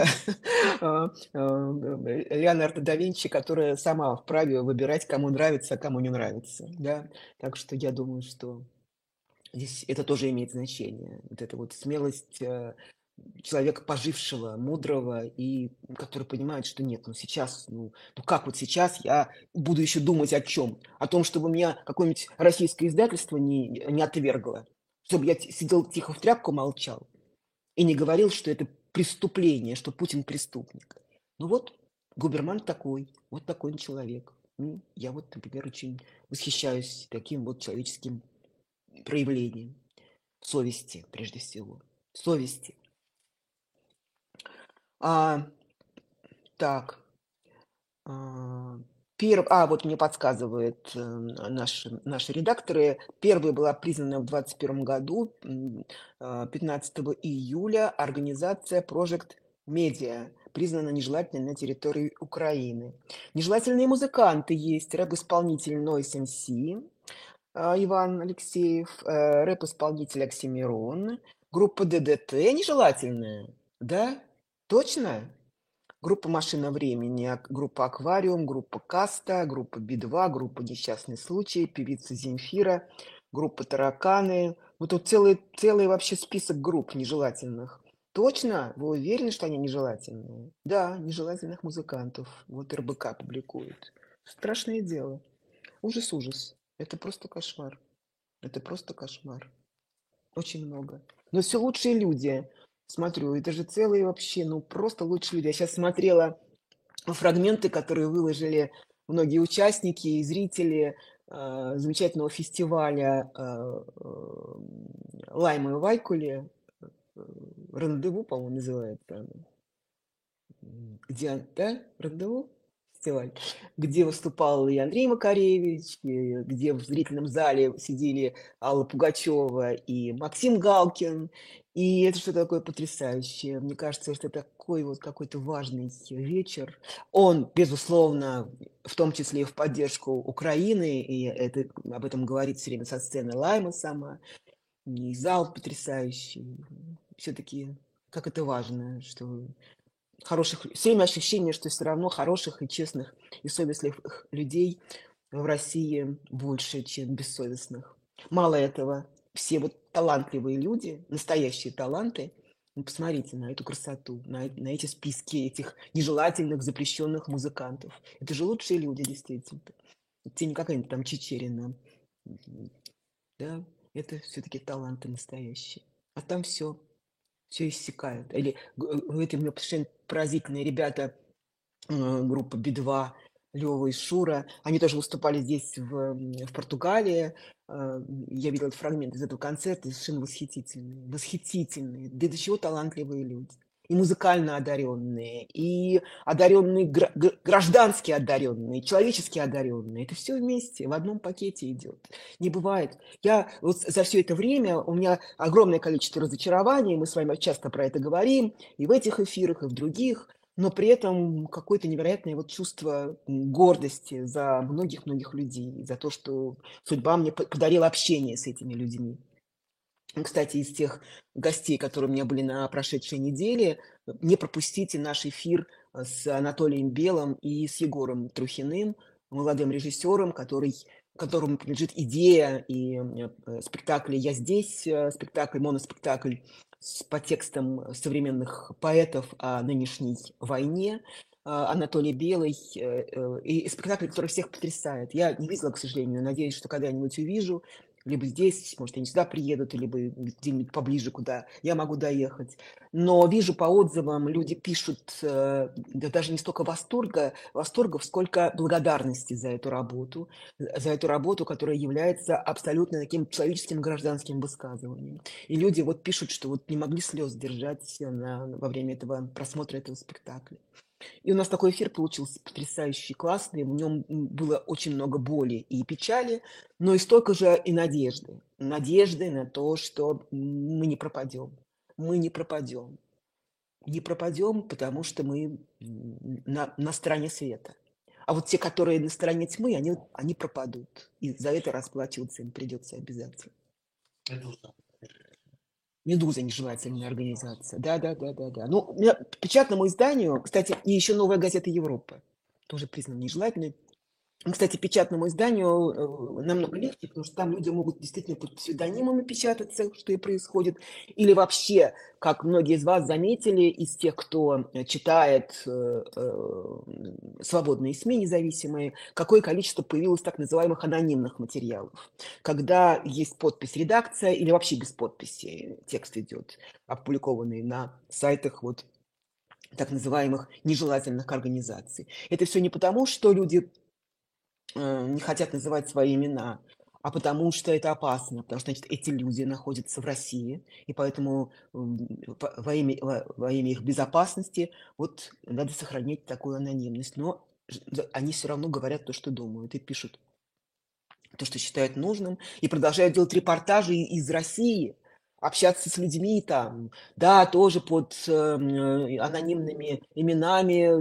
а, а, Леонардо да Винчи, которая сама вправе выбирать, кому нравится, а кому не нравится. Да? Так что я думаю, что здесь это тоже имеет значение. Вот эта вот смелость э, человека пожившего, мудрого, и который понимает, что нет, ну сейчас, ну, ну как вот сейчас я буду еще думать о чем? О том, чтобы меня какое-нибудь российское издательство не, не отвергло, чтобы я т- сидел тихо в тряпку, молчал и не говорил, что это преступление, что Путин преступник. Ну вот, Губерман такой, вот такой он человек. Ну, я вот, например, очень восхищаюсь таким вот человеческим проявление совести, прежде всего. Совести. А, так. А, пер- а, вот мне подсказывают э, наши, наши редакторы. Первая была признана в двадцать первом году, м, а, пятнадцатого июля, организация Project Media, признана нежелательной на территории Украины. Нежелательные музыканты есть. Рэп-исполнитель Noise эм си, а, Иван Алексеев, э, рэп-исполнитель Оксимирон, группа дэ дэ тэ нежелательная, да? Точно? Группа «Машина времени», ак- группа «Аквариум», группа «Каста», группа би два, группа «Несчастный случай», певица Земфира, группа «Тараканы». Вот тут целый, целый вообще список групп нежелательных. Точно? Вы уверены, что они нежелательные? Да, нежелательных музыкантов. Вот эр бэ ка публикует. Страшное дело. Ужас, ужас. Это просто кошмар. Это просто кошмар. Очень много. Но все лучшие люди. Смотрю, это же целые вообще, ну просто лучшие люди. Я сейчас смотрела фрагменты, которые выложили многие участники и зрители э, замечательного фестиваля э, э, Лайма и Вайкули. э, Рандеву, по-моему, называется. М, где, да, Рандеву? Фестиваль, где выступал и Андрей Макаревич, и где в зрительном зале сидели Алла Пугачева и Максим Галкин. И это что-то такое потрясающее. Мне кажется, что это такой вот какой-то важный вечер. Он, безусловно, в том числе и в поддержку Украины, и это, об этом говорит все время со сцены Лайма сама. И зал потрясающий. Все-таки как это важно, что хороших, все время ощущение, что все равно хороших и честных и совестливых людей в России больше, чем бессовестных. Мало этого, все вот талантливые люди, настоящие таланты, ну, посмотрите на эту красоту, на, на эти списки этих нежелательных, запрещенных музыкантов. Это же лучшие люди, действительно. Те не какая-нибудь там Чечерина. Да, это все-таки таланты настоящие. А там все все иссякает. Или г- эти у меня совершенно поразительные ребята, э, группа би два, Лёва и Шура. Они тоже выступали здесь, в, м, в Португалии. Э, Я видела этот фрагмент из этого концерта, и совершенно восхитительные. Восхитительные. Да до чего талантливые люди. И музыкально одаренные, и одаренные, гра- г- граждански одаренные, человечески одаренные. Это все вместе, в одном пакете идет. Не бывает. Я вот за все это время, у меня огромное количество разочарований, мы с вами часто про это говорим, и в этих эфирах, и в других, но при этом какое-то невероятное вот чувство м, гордости за многих-многих людей, за то, что судьба мне по- подарила общение с этими людьми. Ну, кстати, из тех гостей, которые у меня были на прошедшей неделе, не пропустите наш эфир э, с Анатолием Белым и с Егором Трухиным, молодым режиссером, который, которому принадлежит идея и э, э, спектакля «Я здесь», э, спектакль, моноспектакль с, по текстам современных поэтов о нынешней войне. А, Анатолий Белый, э, э, и, и спектакль, который всех потрясает. Я не видела, к сожалению, надеюсь, что когда-нибудь увижу либо здесь, может, они сюда приедут, либо где-нибудь поближе, куда я могу доехать. Но вижу по отзывам, люди пишут э, да даже не столько восторга, восторгов, сколько благодарности за эту работу, за эту работу, которая является абсолютно таким человеческим гражданским высказыванием. И люди вот пишут, что вот не могли слез держать на, во время этого просмотра этого спектакля. И у нас такой эфир получился потрясающий, классный. В нем было очень много боли и печали, но и столько же и надежды. Надежды на то, что мы не пропадем. Мы не пропадем. Не пропадем, потому что мы на, на стороне света. А вот те, которые на стороне тьмы, они, они пропадут. И за это расплачиваться им придется обязательно. «Медуза» — нежелательная организация. Да, да, да, да, да. Ну, у меня к печатному изданию, кстати, и еще «Новая газета Европы» тоже признана нежелательной. Кстати, печатному изданию э, намного легче, потому что там люди могут действительно под псевдонимами печататься, что и происходит. Или вообще, как многие из вас заметили, из тех, кто э, читает э, э, свободные СМИ независимые, какое количество появилось так называемых анонимных материалов. Когда есть подпись «редакция» или вообще без подписи текст идет, опубликованный на сайтах вот так называемых нежелательных организаций. Это все не потому, что люди э, не хотят называть свои имена, а потому что это опасно, потому что, значит, эти люди находятся в России, и поэтому м, во во имя, во, во имя их безопасности вот надо сохранять такую анонимность. Но ж- за- они все равно говорят то, что думают, и пишут то, что считают нужным, и продолжают делать репортажи и- из России, общаться с людьми там, да, тоже под эм, э, анонимными именами,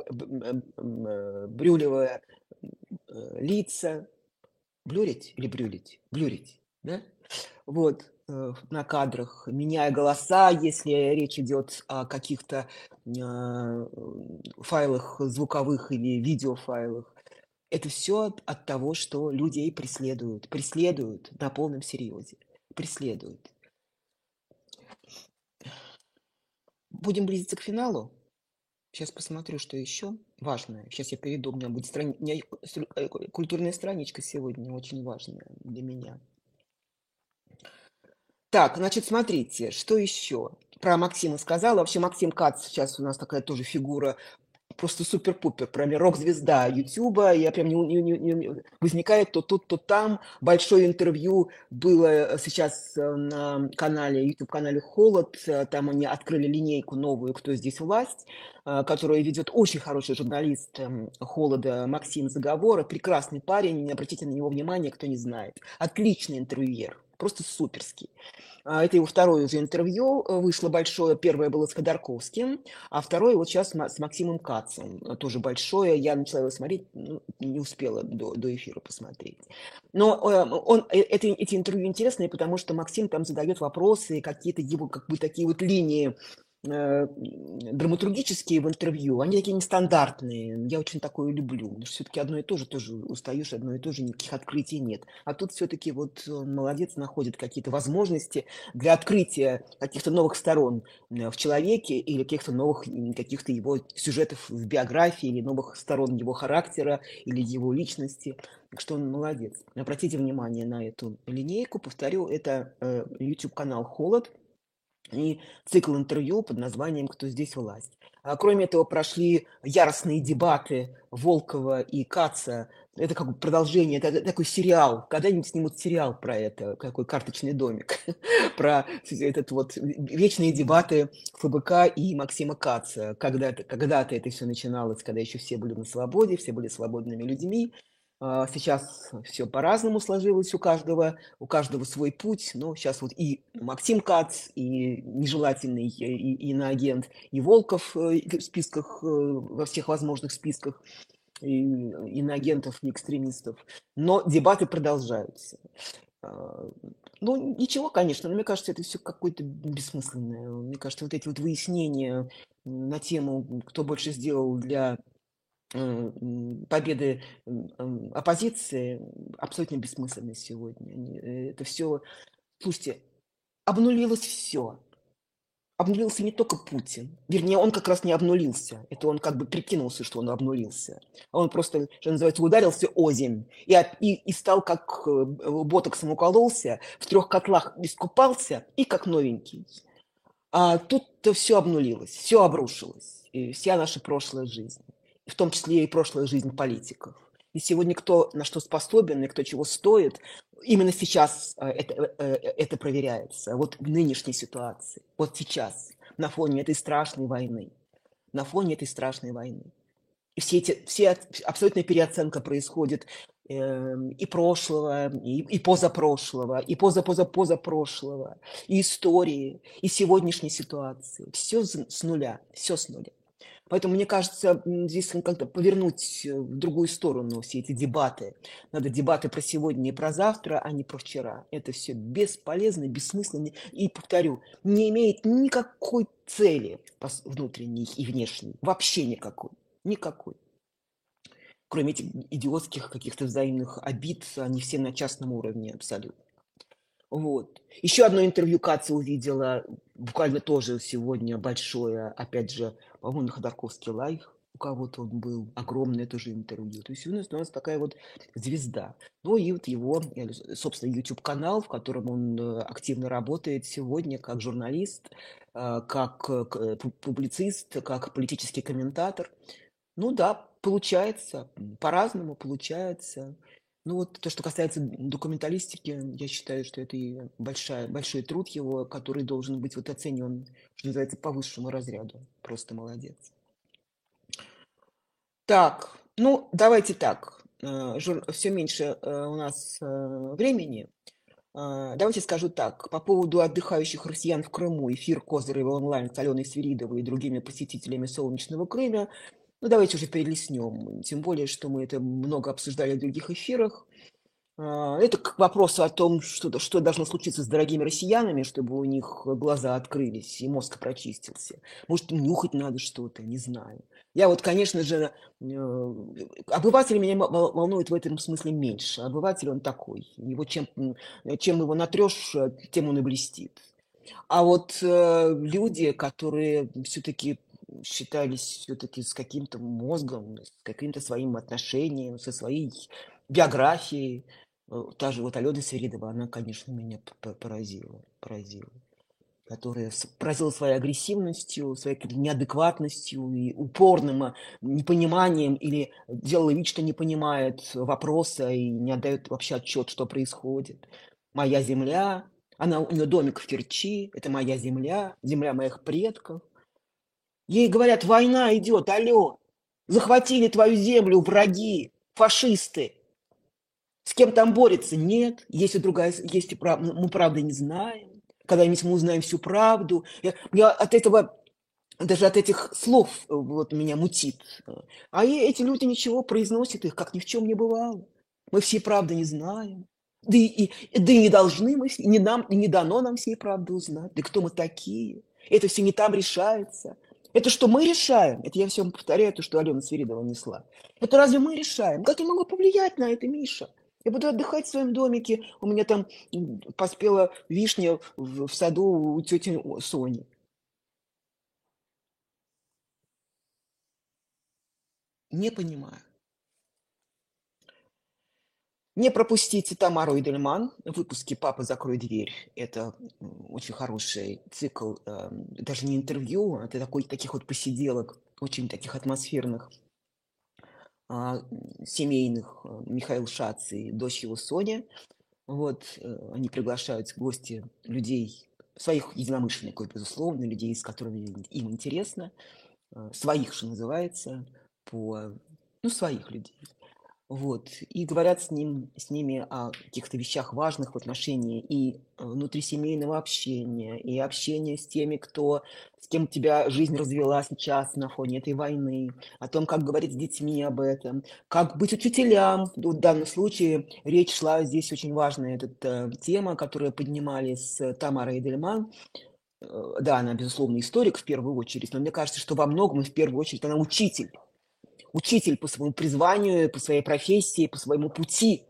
забрюливая лица. Блюрить или брюлить? Блюрить, да? Вот, э, на кадрах, меняя голоса, если речь идет о каких-то а, файлах звуковых или видеофайлах. Это все от, от того, что людей преследуют, преследуют на полном серьезе, преследуют. Будем близиться к финалу. Сейчас посмотрю, что еще важное. Сейчас я перейду, у меня будет страни... у меня э, культурная страничка сегодня очень важная для меня. Так, значит, смотрите, что еще? Про Максима сказала. Вообще Максим Кац сейчас у нас такая тоже фигура, просто супер-пупер, прям рок-звезда Ютуба. Я прям не, не- не- не- возникает то тут, то там. Большое интервью было сейчас э, на канале, YouTube-канале Холод. Э, Там они открыли линейку новую «Кто здесь власть?», э, которую ведет очень хороший журналист эм, Холода Максим Заговора. Прекрасный парень, не обратите на него внимание, кто не знает. Отличный интервьюер, просто суперский. А, Это его второе уже интервью э, вышло большое. Первое было с Ходорковским, а второе вот сейчас с Максимом Кацем. э, Тоже большое. Я начала его смотреть, ну, не успела до, до эфира посмотреть. Но э, он, э, это, эти интервью интересные, потому что Максим там задает вопросы, какие-то его как бы такие вот линии э, драматургические в интервью, они такие нестандартные. Я очень такое люблю. Потому что все-таки одно и то же тоже устаешь, одно и то же, никаких открытий нет. А тут все-таки вот он молодец, находит какие-то возможности для открытия каких-то новых сторон э, в человеке или каких-то новых м, каких-то его сюжетов в биографии или новых сторон его характера или его личности. Так что он молодец. Обратите внимание на эту линейку. Повторю, это э, YouTube-канал «Холод» и цикл интервью под названием «Кто здесь власть?». А Кроме этого, прошли яростные дебаты Волкова и Каца. Это как бы продолжение, это это такой сериал. Когда-нибудь снимут сериал про это, какой «Карточный домик», про этот вот вечные дебаты ФБК и Максима Каца. Когда-то, когда-то это все начиналось, когда еще все были на свободе, все были свободными людьми. А Сейчас все по-разному сложилось у каждого, у каждого свой путь. Но сейчас вот и Максим Кац, и нежелательный и, и иноагент, и Волков э, в списках, э, во всех возможных списках и иноагентов, и экстремистов. Но дебаты продолжаются. А, Ну, ничего, конечно, но мне кажется, это все какое-то бессмысленное. Мне кажется, вот эти вот выяснения м, на тему, кто больше сделал для м, победы м, м, оппозиции, абсолютно бессмысленны сегодня. Они, э, Это все, слушайте, обнулилось все. Обнулился не только Путин. Вернее, он как раз не обнулился. Это он как бы прикинулся, что он обнулился. А он просто, что называется, ударился озимь и, от- и, и стал как э, ботоксом укололся, в трех котлах искупался и как новенький. А тут-то все обнулилось, все обрушилось. И вся наша прошлая жизнь. В том числе и прошлая жизнь политиков. И сегодня кто на что способен и кто чего стоит, именно сейчас э, это, э, э, это проверяется. Вот в нынешней ситуации, вот сейчас, на фоне этой страшной войны. На фоне этой страшной войны. И все эти, все от- абсолютная переоценка происходит эм, и прошлого, и, и позапрошлого, и позапозапозапрошлого, и истории, и сегодняшней ситуации. Все с нуля, все с нуля. Поэтому, мне кажется, м, здесь как-то повернуть э, в другую сторону все эти дебаты. Надо дебаты про сегодня и про завтра, а не про вчера. Это все бесполезно, бессмысленно. И, повторю, не имеет никакой цели пос- внутренней и внешней. Вообще никакой. Никакой. Кроме этих идиотских каких-то взаимных обид, они все на частном уровне абсолютно. Вот. Еще одно интервью Каца увидела, буквально тоже сегодня большое, опять же, по-моему, на Ходорковский лайв у кого-то он был, огромное тоже интервью. То есть у нас, у нас такая вот звезда. Ну и вот его, э, собственно, YouTube-канал, в котором он э, активно работает сегодня как журналист, э, как э, к- э, пу- публицист, как политический комментатор. Ну да, получается, м, по-разному получается. Ну вот то, что касается документалистики, я считаю, что это и большая, большой труд его, который должен быть вот оценен, что называется, по высшему разряду. Просто молодец. Так, ну давайте так. Все меньше э, у нас э, времени. А, Давайте скажу так. По поводу отдыхающих россиян в Крыму. Эфир Козырева онлайн с Аленой Свиридовой и другими посетителями солнечного Крыма. Ну, давайте уже перелистнем. Тем более, что мы это много обсуждали в других эфирах. А, Это к вопросу о том, что, что должно случиться с дорогими россиянами, чтобы у них глаза открылись и мозг прочистился. Может, им нюхать надо что-то, не знаю. Я вот, конечно же, э, обыватель меня мо- вол- волнует в этом смысле меньше. Обыватель он такой. Его чем, м, чем его натрешь, э, тем он и блестит. А вот э, люди, которые все-таки считались все-таки с каким-то мозгом, с каким-то своим отношением, со своей биографией, э, та же вот Алена Свиридова, она, конечно, меня п- п- поразила, поразила. Которая с- поразила своей агрессивностью, своей какой-то неадекватностью и упорным а, непониманием или делала вид, что не понимает вопроса и не отдает вообще отчет, что происходит. Моя земля, она, у нее домик в Керчи, это моя земля, земля моих предков. Ей говорят, война идет, алло, захватили твою землю враги, фашисты. С кем там борется? Нет. Есть и другая, есть и прав... мы правды не знаем. Когда-нибудь мы узнаем всю правду. Я, я от этого, даже от этих слов э, вот меня мутит. А и эти люди ничего произносят их, как ни в чем не бывало. Мы всей правды не знаем. Да и, и- да и не должны мы, вс- не нам, и не дано нам всей правды узнать. Да кто мы такие? Это все не там решается. Это что мы решаем? Это я всем повторяю, то, что Алена Свиридова несла. Это разве мы решаем? Как я могу повлиять на это, Миша? Я буду отдыхать в своем домике. У меня там м, поспела вишня в, в саду у тети Сони. Не понимаю. Не пропустите Тамару Эдельман в выпуске «Папа, закрой дверь». Это м, очень хороший цикл, э, даже не интервью, а это такой, таких вот посиделок, очень таких атмосферных, а, семейных. э, Михаил Шац и дочь его Соня. Вот, э, они приглашают в гости людей, своих единомышленников, безусловно, людей, с которыми им интересно, э, своих, что называется, по, ну, своих людей. Вот. И говорят с ним, с ними о каких-то вещах важных в отношении и э, внутрисемейного общения, и общения с теми, кто, с кем тебя жизнь развела сейчас на фоне этой войны, о том, как говорить с детьми об этом, как быть учителям. Вот в данном случае речь шла здесь очень важная эта э, тема, которую поднимали с Тамарой Эдельман. Э, Да, она, безусловно, историк в первую очередь, но мне кажется, что во многом и в первую очередь она учитель учитель по своему призванию, по своей профессии, по своему пути.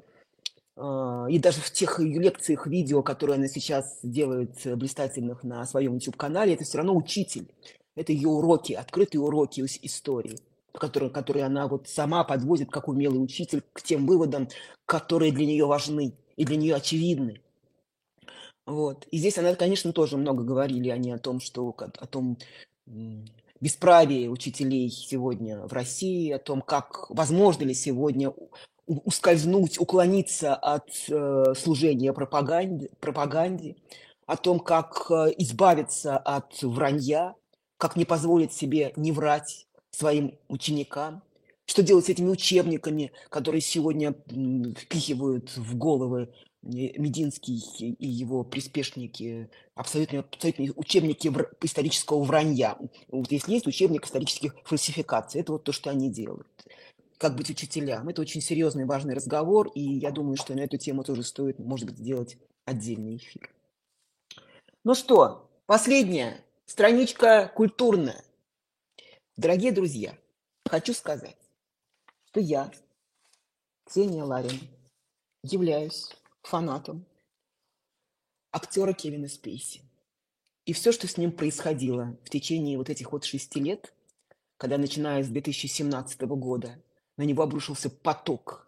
А, И даже в тех ее лекциях, видео, которые она сейчас делает э, блистательных на своем YouTube-канале, это все равно учитель. Это ее уроки, открытые уроки ис- истории, которые, которые она вот сама подводит, как умелый учитель, к тем выводам, которые для нее важны и для нее очевидны. Вот. И здесь она, конечно, тоже много говорили они о том, что ка- о том м, бесправии учителей сегодня в России, о том, как возможно ли сегодня у- у- ускользнуть, уклониться от э, служения пропаганде, пропаганде, о том, как э, избавиться от вранья, как не позволить себе не врать своим ученикам, что делать с этими учебниками, которые сегодня м, впихивают в головы Мединский и его приспешники, абсолютно, абсолютно учебники вр- исторического вранья. Вот если есть учебник исторических фальсификаций, это вот то, что они делают. Как быть учителям? Это очень серьезный, важный разговор, и я думаю, что на эту тему тоже стоит, может быть, сделать отдельный эфир. Ну что, последняя страничка культурная. Дорогие друзья, хочу сказать, что я, Ксения Ларин, являюсь фанатом актера Кевина Спейси. И все, что с ним происходило в течение вот этих вот шести лет, когда, начиная с две тысячи семнадцатого года, на него обрушился поток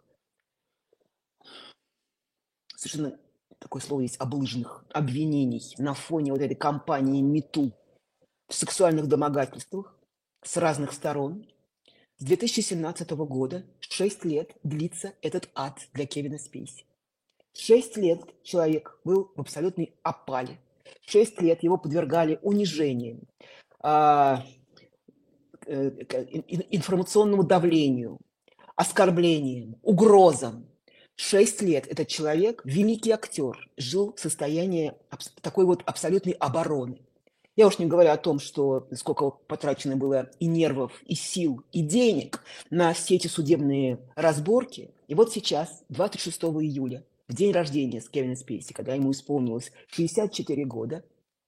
совершенно, такое слово есть, облыжных обвинений на фоне вот этой кампании МИТУ в сексуальных домогательствах с разных сторон. С две тысячи семнадцатого года шесть лет длится этот ад для Кевина Спейси. Шесть лет человек был в абсолютной опале. Шесть лет его подвергали унижениям, а, э, к- ин- ин- информационному давлению, оскорблениям, угрозам. Шесть лет этот человек, великий актер, жил в состоянии абс- такой вот абсолютной обороны. Я уж не говорю о том, что сколько потрачено было и нервов, и сил, и денег на все эти судебные разборки. И вот сейчас, двадцать шестого июля, в день рождения с Кевина Спейси, когда ему исполнилось шестьдесят четыре года,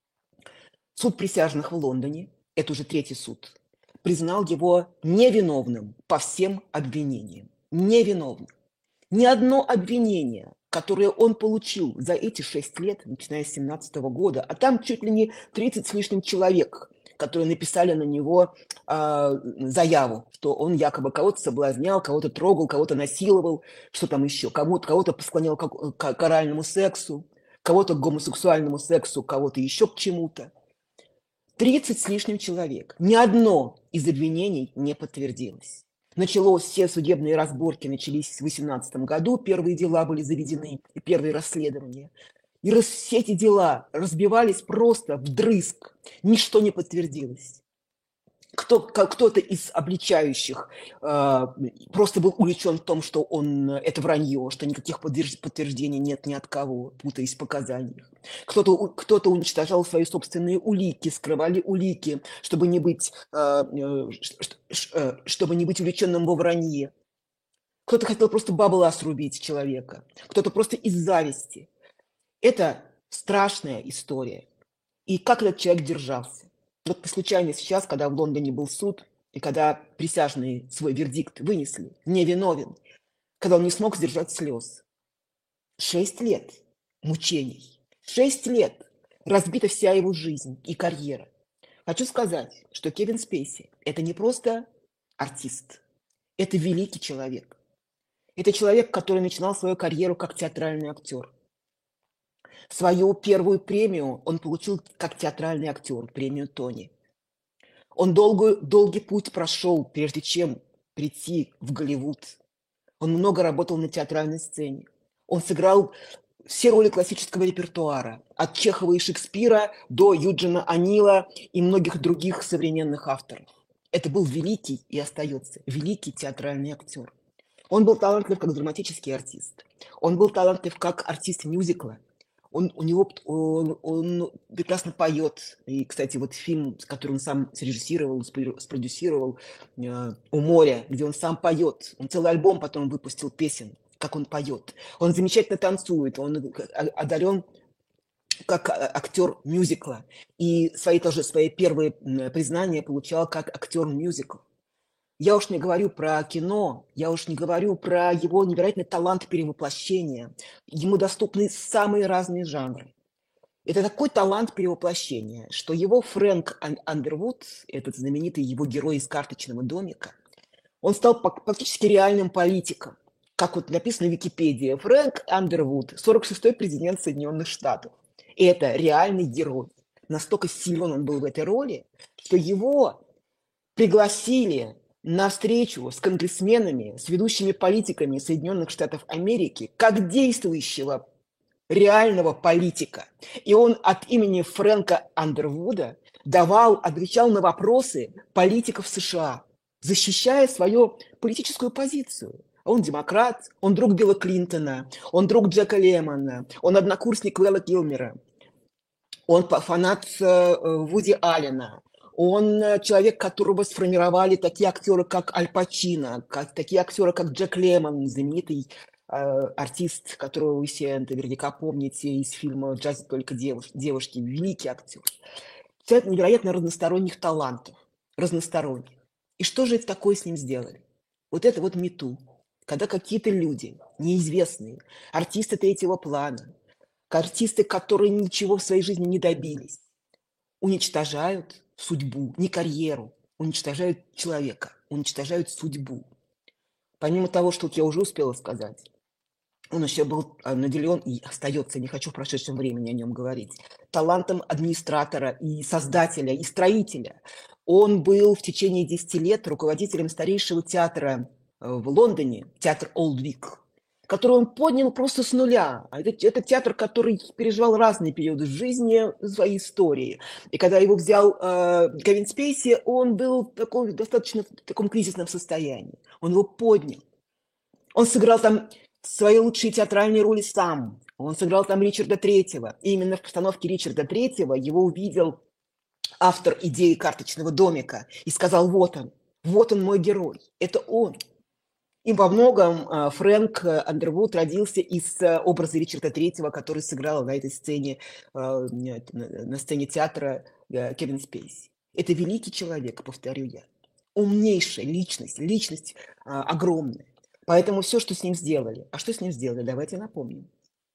суд присяжных в Лондоне, это уже третий суд, признал его невиновным по всем обвинениям. Невиновным. Ни одно обвинение, которое он получил за эти шесть лет, начиная с семнадцатого года, а там чуть ли не тридцать с лишним человек, которые написали на него э, заяву, что он якобы кого-то соблазнял, кого-то трогал, кого-то насиловал, что там еще, кого-то, кого-то склонял к, к, к оральному сексу, кого-то к гомосексуальному сексу, кого-то еще к чему-то. тридцать с лишним человек. Ни одно из обвинений не подтвердилось. Началось, все судебные разборки начались в две тысячи восемнадцатом году, первые дела были заведены, и первые расследования. И раз, все эти дела разбивались просто вдрызг, ничто не подтвердилось. Кто, кто-то из обличающих э, просто был увлечен в том, что он, это вранье, что никаких подтверждений нет ни от кого, путаясь в показаниях. Кто-то, кто-то уничтожал свои собственные улики, скрывали улики, чтобы не быть, э, э, чтобы не быть увлеченным во вранье. Кто-то хотел просто бабла срубить человека, кто-то просто из зависти. Это страшная история. И как этот человек держался. Вот по случайно сейчас, когда в Лондоне был суд, и когда присяжные свой вердикт вынесли, невиновен, когда он не смог сдержать слез. Шесть лет мучений. Шесть лет разбита вся его жизнь и карьера. Хочу сказать, что Кевин Спейси – это не просто артист, это великий человек. Это человек, который начинал свою карьеру как театральный актер. Свою первую премию он получил как театральный актер, премию Тони. Он долгую, долгий путь прошел, прежде чем прийти в Голливуд. Он много работал на театральной сцене. Он сыграл все роли классического репертуара, от Чехова и Шекспира до Юджина Онила и многих других современных авторов. Это был великий и остается великий театральный актер. Он был талантлив как драматический артист. Он был талантлив как артист мюзикла. Он, у него, он, он прекрасно поет. И, кстати, вот фильм, который он сам срежиссировал, спродюсировал, «У моря», где он сам поет. Он целый альбом потом выпустил песен, как он поет. Он замечательно танцует, он одарен как актер мюзикла. И свои тоже свои первые признания получал как актер мюзикла. Я уж не говорю про кино, я уж не говорю про его невероятный талант перевоплощения. Ему доступны самые разные жанры. Это такой талант перевоплощения, что его Фрэнк Андервуд, этот знаменитый его герой из «Карточного домика», он стал практически реальным политиком. Как вот написано в Википедии, Фрэнк Андервуд, сорок шестой президент Соединенных Штатов. И это реальный герой. Настолько силен он был в этой роли, что его пригласили на встречу с конгрессменами, с ведущими политиками Соединенных Штатов Америки, как действующего реального политика. И он от имени Фрэнка Андервуда давал, отвечал на вопросы политиков США, защищая свою политическую позицию. Он демократ, он друг Билла Клинтона, он друг Джека Лемона, он однокурсник Вэлла Килмера, он фанат Вуди Аллена. Он человек, которого сформировали такие актеры, как Аль Пачино, как, такие актеры, как Джек Лемон, знаменитый э, артист, которого вы все наверняка помните из фильма «В джазе только девуш- девушки», великий актер. Человек невероятно разносторонних талантов, разносторонних. И что же это такое с ним сделали? Вот это вот мету, когда какие-то люди, неизвестные, артисты третьего плана, артисты, которые ничего в своей жизни не добились, уничтожают судьбу, не карьеру, уничтожают человека, уничтожают судьбу. Помимо того, что я уже успела сказать, Он еще был а, наделен и остается, не хочу в прошедшем времени о нем говорить, талантом администратора и создателя, и строителя. Он был в течение десяти лет руководителем старейшего театра э, в Лондоне, театр Олдвик, который он поднял просто с нуля. А Это, это театр, который переживал разные периоды жизни своей истории. И когда его взял э, Кевин Спейси, он был в таком, достаточно в таком кризисном состоянии. Он его поднял. Он сыграл там свои лучшие театральные роли сам. Он сыграл там Ричарда Третьего. И именно в постановке Ричарда Третьего его увидел автор идеи карточного домика и сказал: вот он, вот он мой герой, это он. И во многом э, Фрэнк э, Андервуд родился из э, образа Ричарда Третьего, который сыграл на этой сцене, э, нет, на, на сцене театра э, Кевин Спейси. Это великий человек, повторю я. Умнейшая личность, личность э, огромная. Поэтому все, что с ним сделали. А что с ним сделали? Давайте напомним.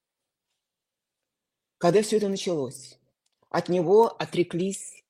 Когда все это началось, от него отреклись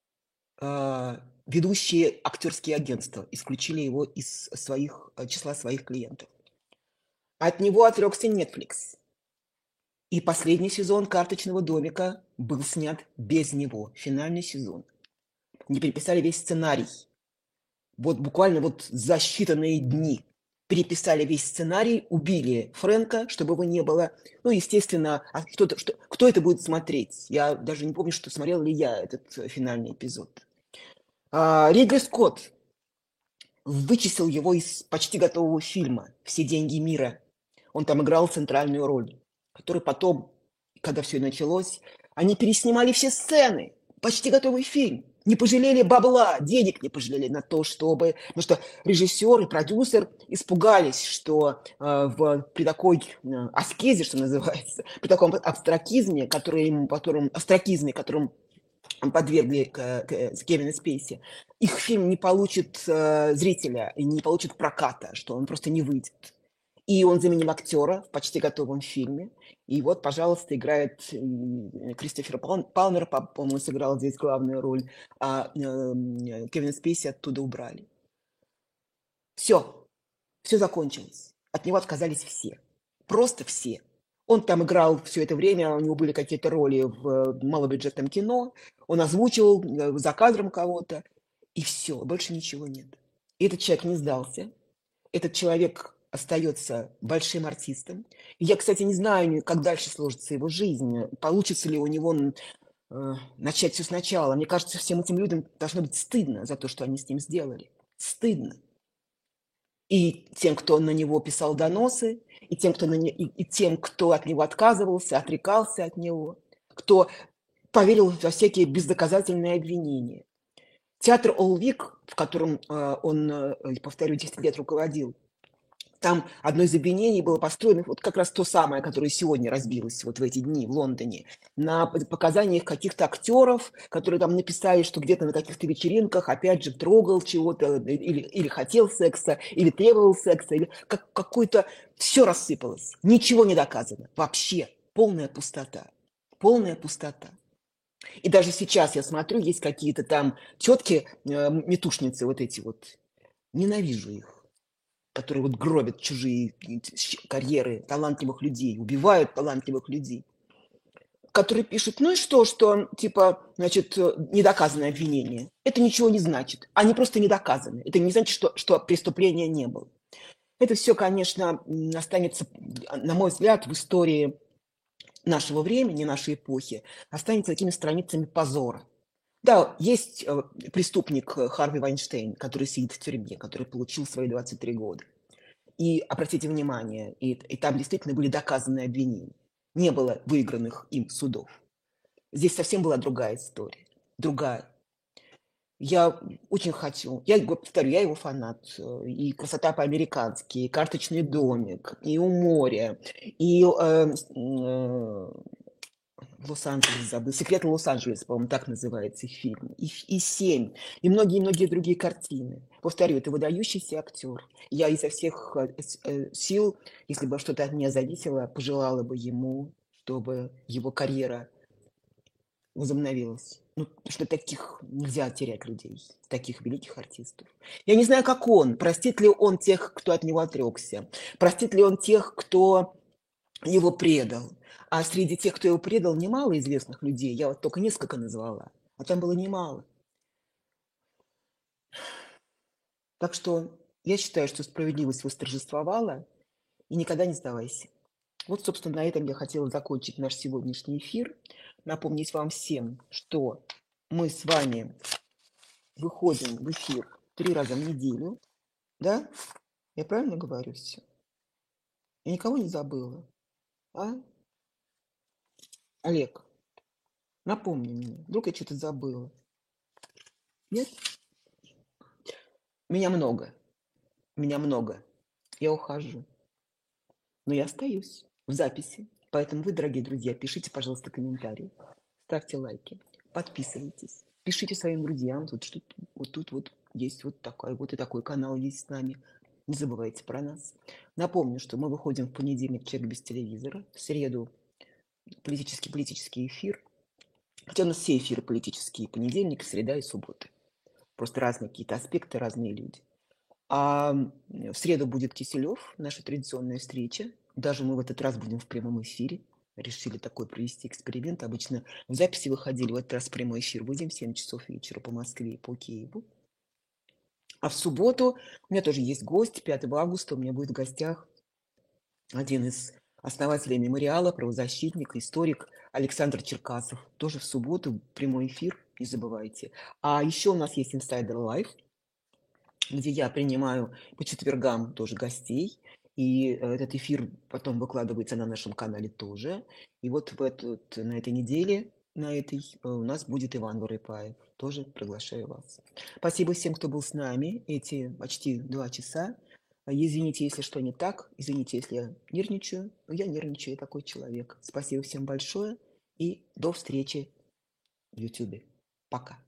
э, ведущие актерские агентства, исключили его из своих, э, числа своих клиентов. От него отрекся Netflix. И последний сезон «Карточного домика» был снят без него. Финальный сезон. Не переписали весь сценарий. Вот буквально вот за считанные дни переписали весь сценарий, убили Фрэнка, чтобы его не было. Ну, естественно, а что-то, что, кто это будет смотреть? Я даже не помню, что смотрел ли я этот э, финальный эпизод. А, Ридли Скотт вычислил его из почти готового фильма «Все деньги мира». Он там играл центральную роль, который потом, когда все началось, они переснимали все сцены, почти готовый фильм. Не пожалели бабла, денег не пожалели на то, чтобы... Потому что режиссер и продюсер испугались, что э, в, при такой э, аскезе, что называется, при таком абстракизме, который им, которым, абстракизме, которым подвергли к, к, Кевина Спейси, их фильм не получит э, зрителя и не получит проката, что он просто не выйдет. И он заменил актера в почти готовом фильме. И вот, пожалуйста, играет Кристофер Палмер, по-моему, сыграл здесь главную роль, а э, Кевина Спейси оттуда убрали. Все, все закончилось. От него отказались все. Просто все. Он там играл все это время, у него были какие-то роли в малобюджетном кино, он озвучивал за кадром кого-то, и все, больше ничего нет. И этот человек не сдался. Этот человек остается большим артистом. И я, кстати, не знаю, как дальше сложится его жизнь, получится ли у него э, начать все сначала. Мне кажется, всем этим людям должно быть стыдно за то, что они с ним сделали. Стыдно. И тем, кто на него писал доносы, и тем, кто, на не... и, и тем, кто от него отказывался, отрекался от него, кто поверил во всякие бездоказательные обвинения. Театр Олвик, в котором э, он, э, повторю, десять лет руководил, там одно из обвинений было построено, вот как раз то самое, которое сегодня разбилось вот в эти дни в Лондоне, на показаниях каких-то актеров, которые там написали, что где-то на каких-то вечеринках опять же трогал чего-то, или, или хотел секса, или требовал секса, или как, какое-то... Все рассыпалось, ничего не доказано, вообще полная пустота, полная пустота. И даже сейчас я смотрю, есть какие-то там тетки, э, метушницы вот эти вот, ненавижу их, которые вот гробят чужие карьеры талантливых людей, убивают талантливых людей, которые пишут: ну и что, что, типа, значит, недоказанное обвинение. Это ничего не значит. Они просто не доказаны. Это не значит, что, что преступления не было. Это все, конечно, останется, на мой взгляд, в истории нашего времени, нашей эпохи, останется такими страницами позора. Да, есть э, преступник Харви Вайнштейн, который сидит в тюрьме, который получил свои двадцать три года. И обратите внимание, и, и там действительно были доказанные обвинения. Не было выигранных им судов. Здесь совсем была другая история. Другая. Я очень хочу, я повторю, я его фанат. И «Красота по-американски», и «Карточный домик», и «У моря», и э, э, Лос-Анджелес забыл. «Секрет Лос-Анджелеса», по-моему, так называется фильм. И, и «Семь», и многие-многие другие картины. Повторю, это выдающийся актер. Я изо всех сил, если бы что-то от меня зависело, пожелала бы ему, чтобы его карьера возобновилась. Ну, потому что таких нельзя терять людей, таких великих артистов. Я не знаю, как он, простит ли он тех, кто от него отрекся, простит ли он тех, кто его предал. А среди тех, кто его предал, немало известных людей. Я вот только несколько назвала, а там было немало. Так что я считаю, что справедливость восторжествовала, и никогда не сдавайся. Вот, собственно, на этом я хотела закончить наш сегодняшний эфир. Напомнить вам всем, что мы с вами выходим в эфир три раза в неделю. Да? Я правильно говорю все? Я никого не забыла. А? Олег, напомни мне. Вдруг я что-то забыла. Нет? Меня много. Меня много. Я ухожу. Но я остаюсь в записи. Поэтому вы, дорогие друзья, пишите, пожалуйста, комментарии, ставьте лайки, подписывайтесь, пишите своим друзьям. Тут что вот тут вот есть вот такой, вот и такой канал есть с нами. Не забывайте про нас. Напомню, что мы выходим в понедельник «Человек без телевизора», в среду политический политический эфир. Хотя у нас все эфиры политические: понедельник, среда и суббота. Просто разные какие-то аспекты, разные люди. А в среду будет Киселев, наша традиционная встреча. Даже мы в этот раз будем в прямом эфире. Решили такой провести эксперимент. Обычно в записи выходили, в этот раз в прямой эфир будем в семь часов вечера по Москве и по Киеву. А в субботу у меня тоже есть гость. пятого августа у меня будет в гостях один из основателей мемориала, правозащитник, историк Александр Черкасов. Тоже в субботу прямой эфир, не забывайте. А еще у нас есть Insider Live, где я принимаю по четвергам тоже гостей, и этот эфир потом выкладывается на нашем канале тоже. И вот в этот, на этой неделе, на этой, у нас будет Иван Вырыпаев. Тоже приглашаю вас. Спасибо всем, кто был с нами эти почти два часа. Извините, если что не так, извините, если я нервничаю, но я нервничаю, я такой человек. Спасибо всем большое и до встречи в YouTube. Пока.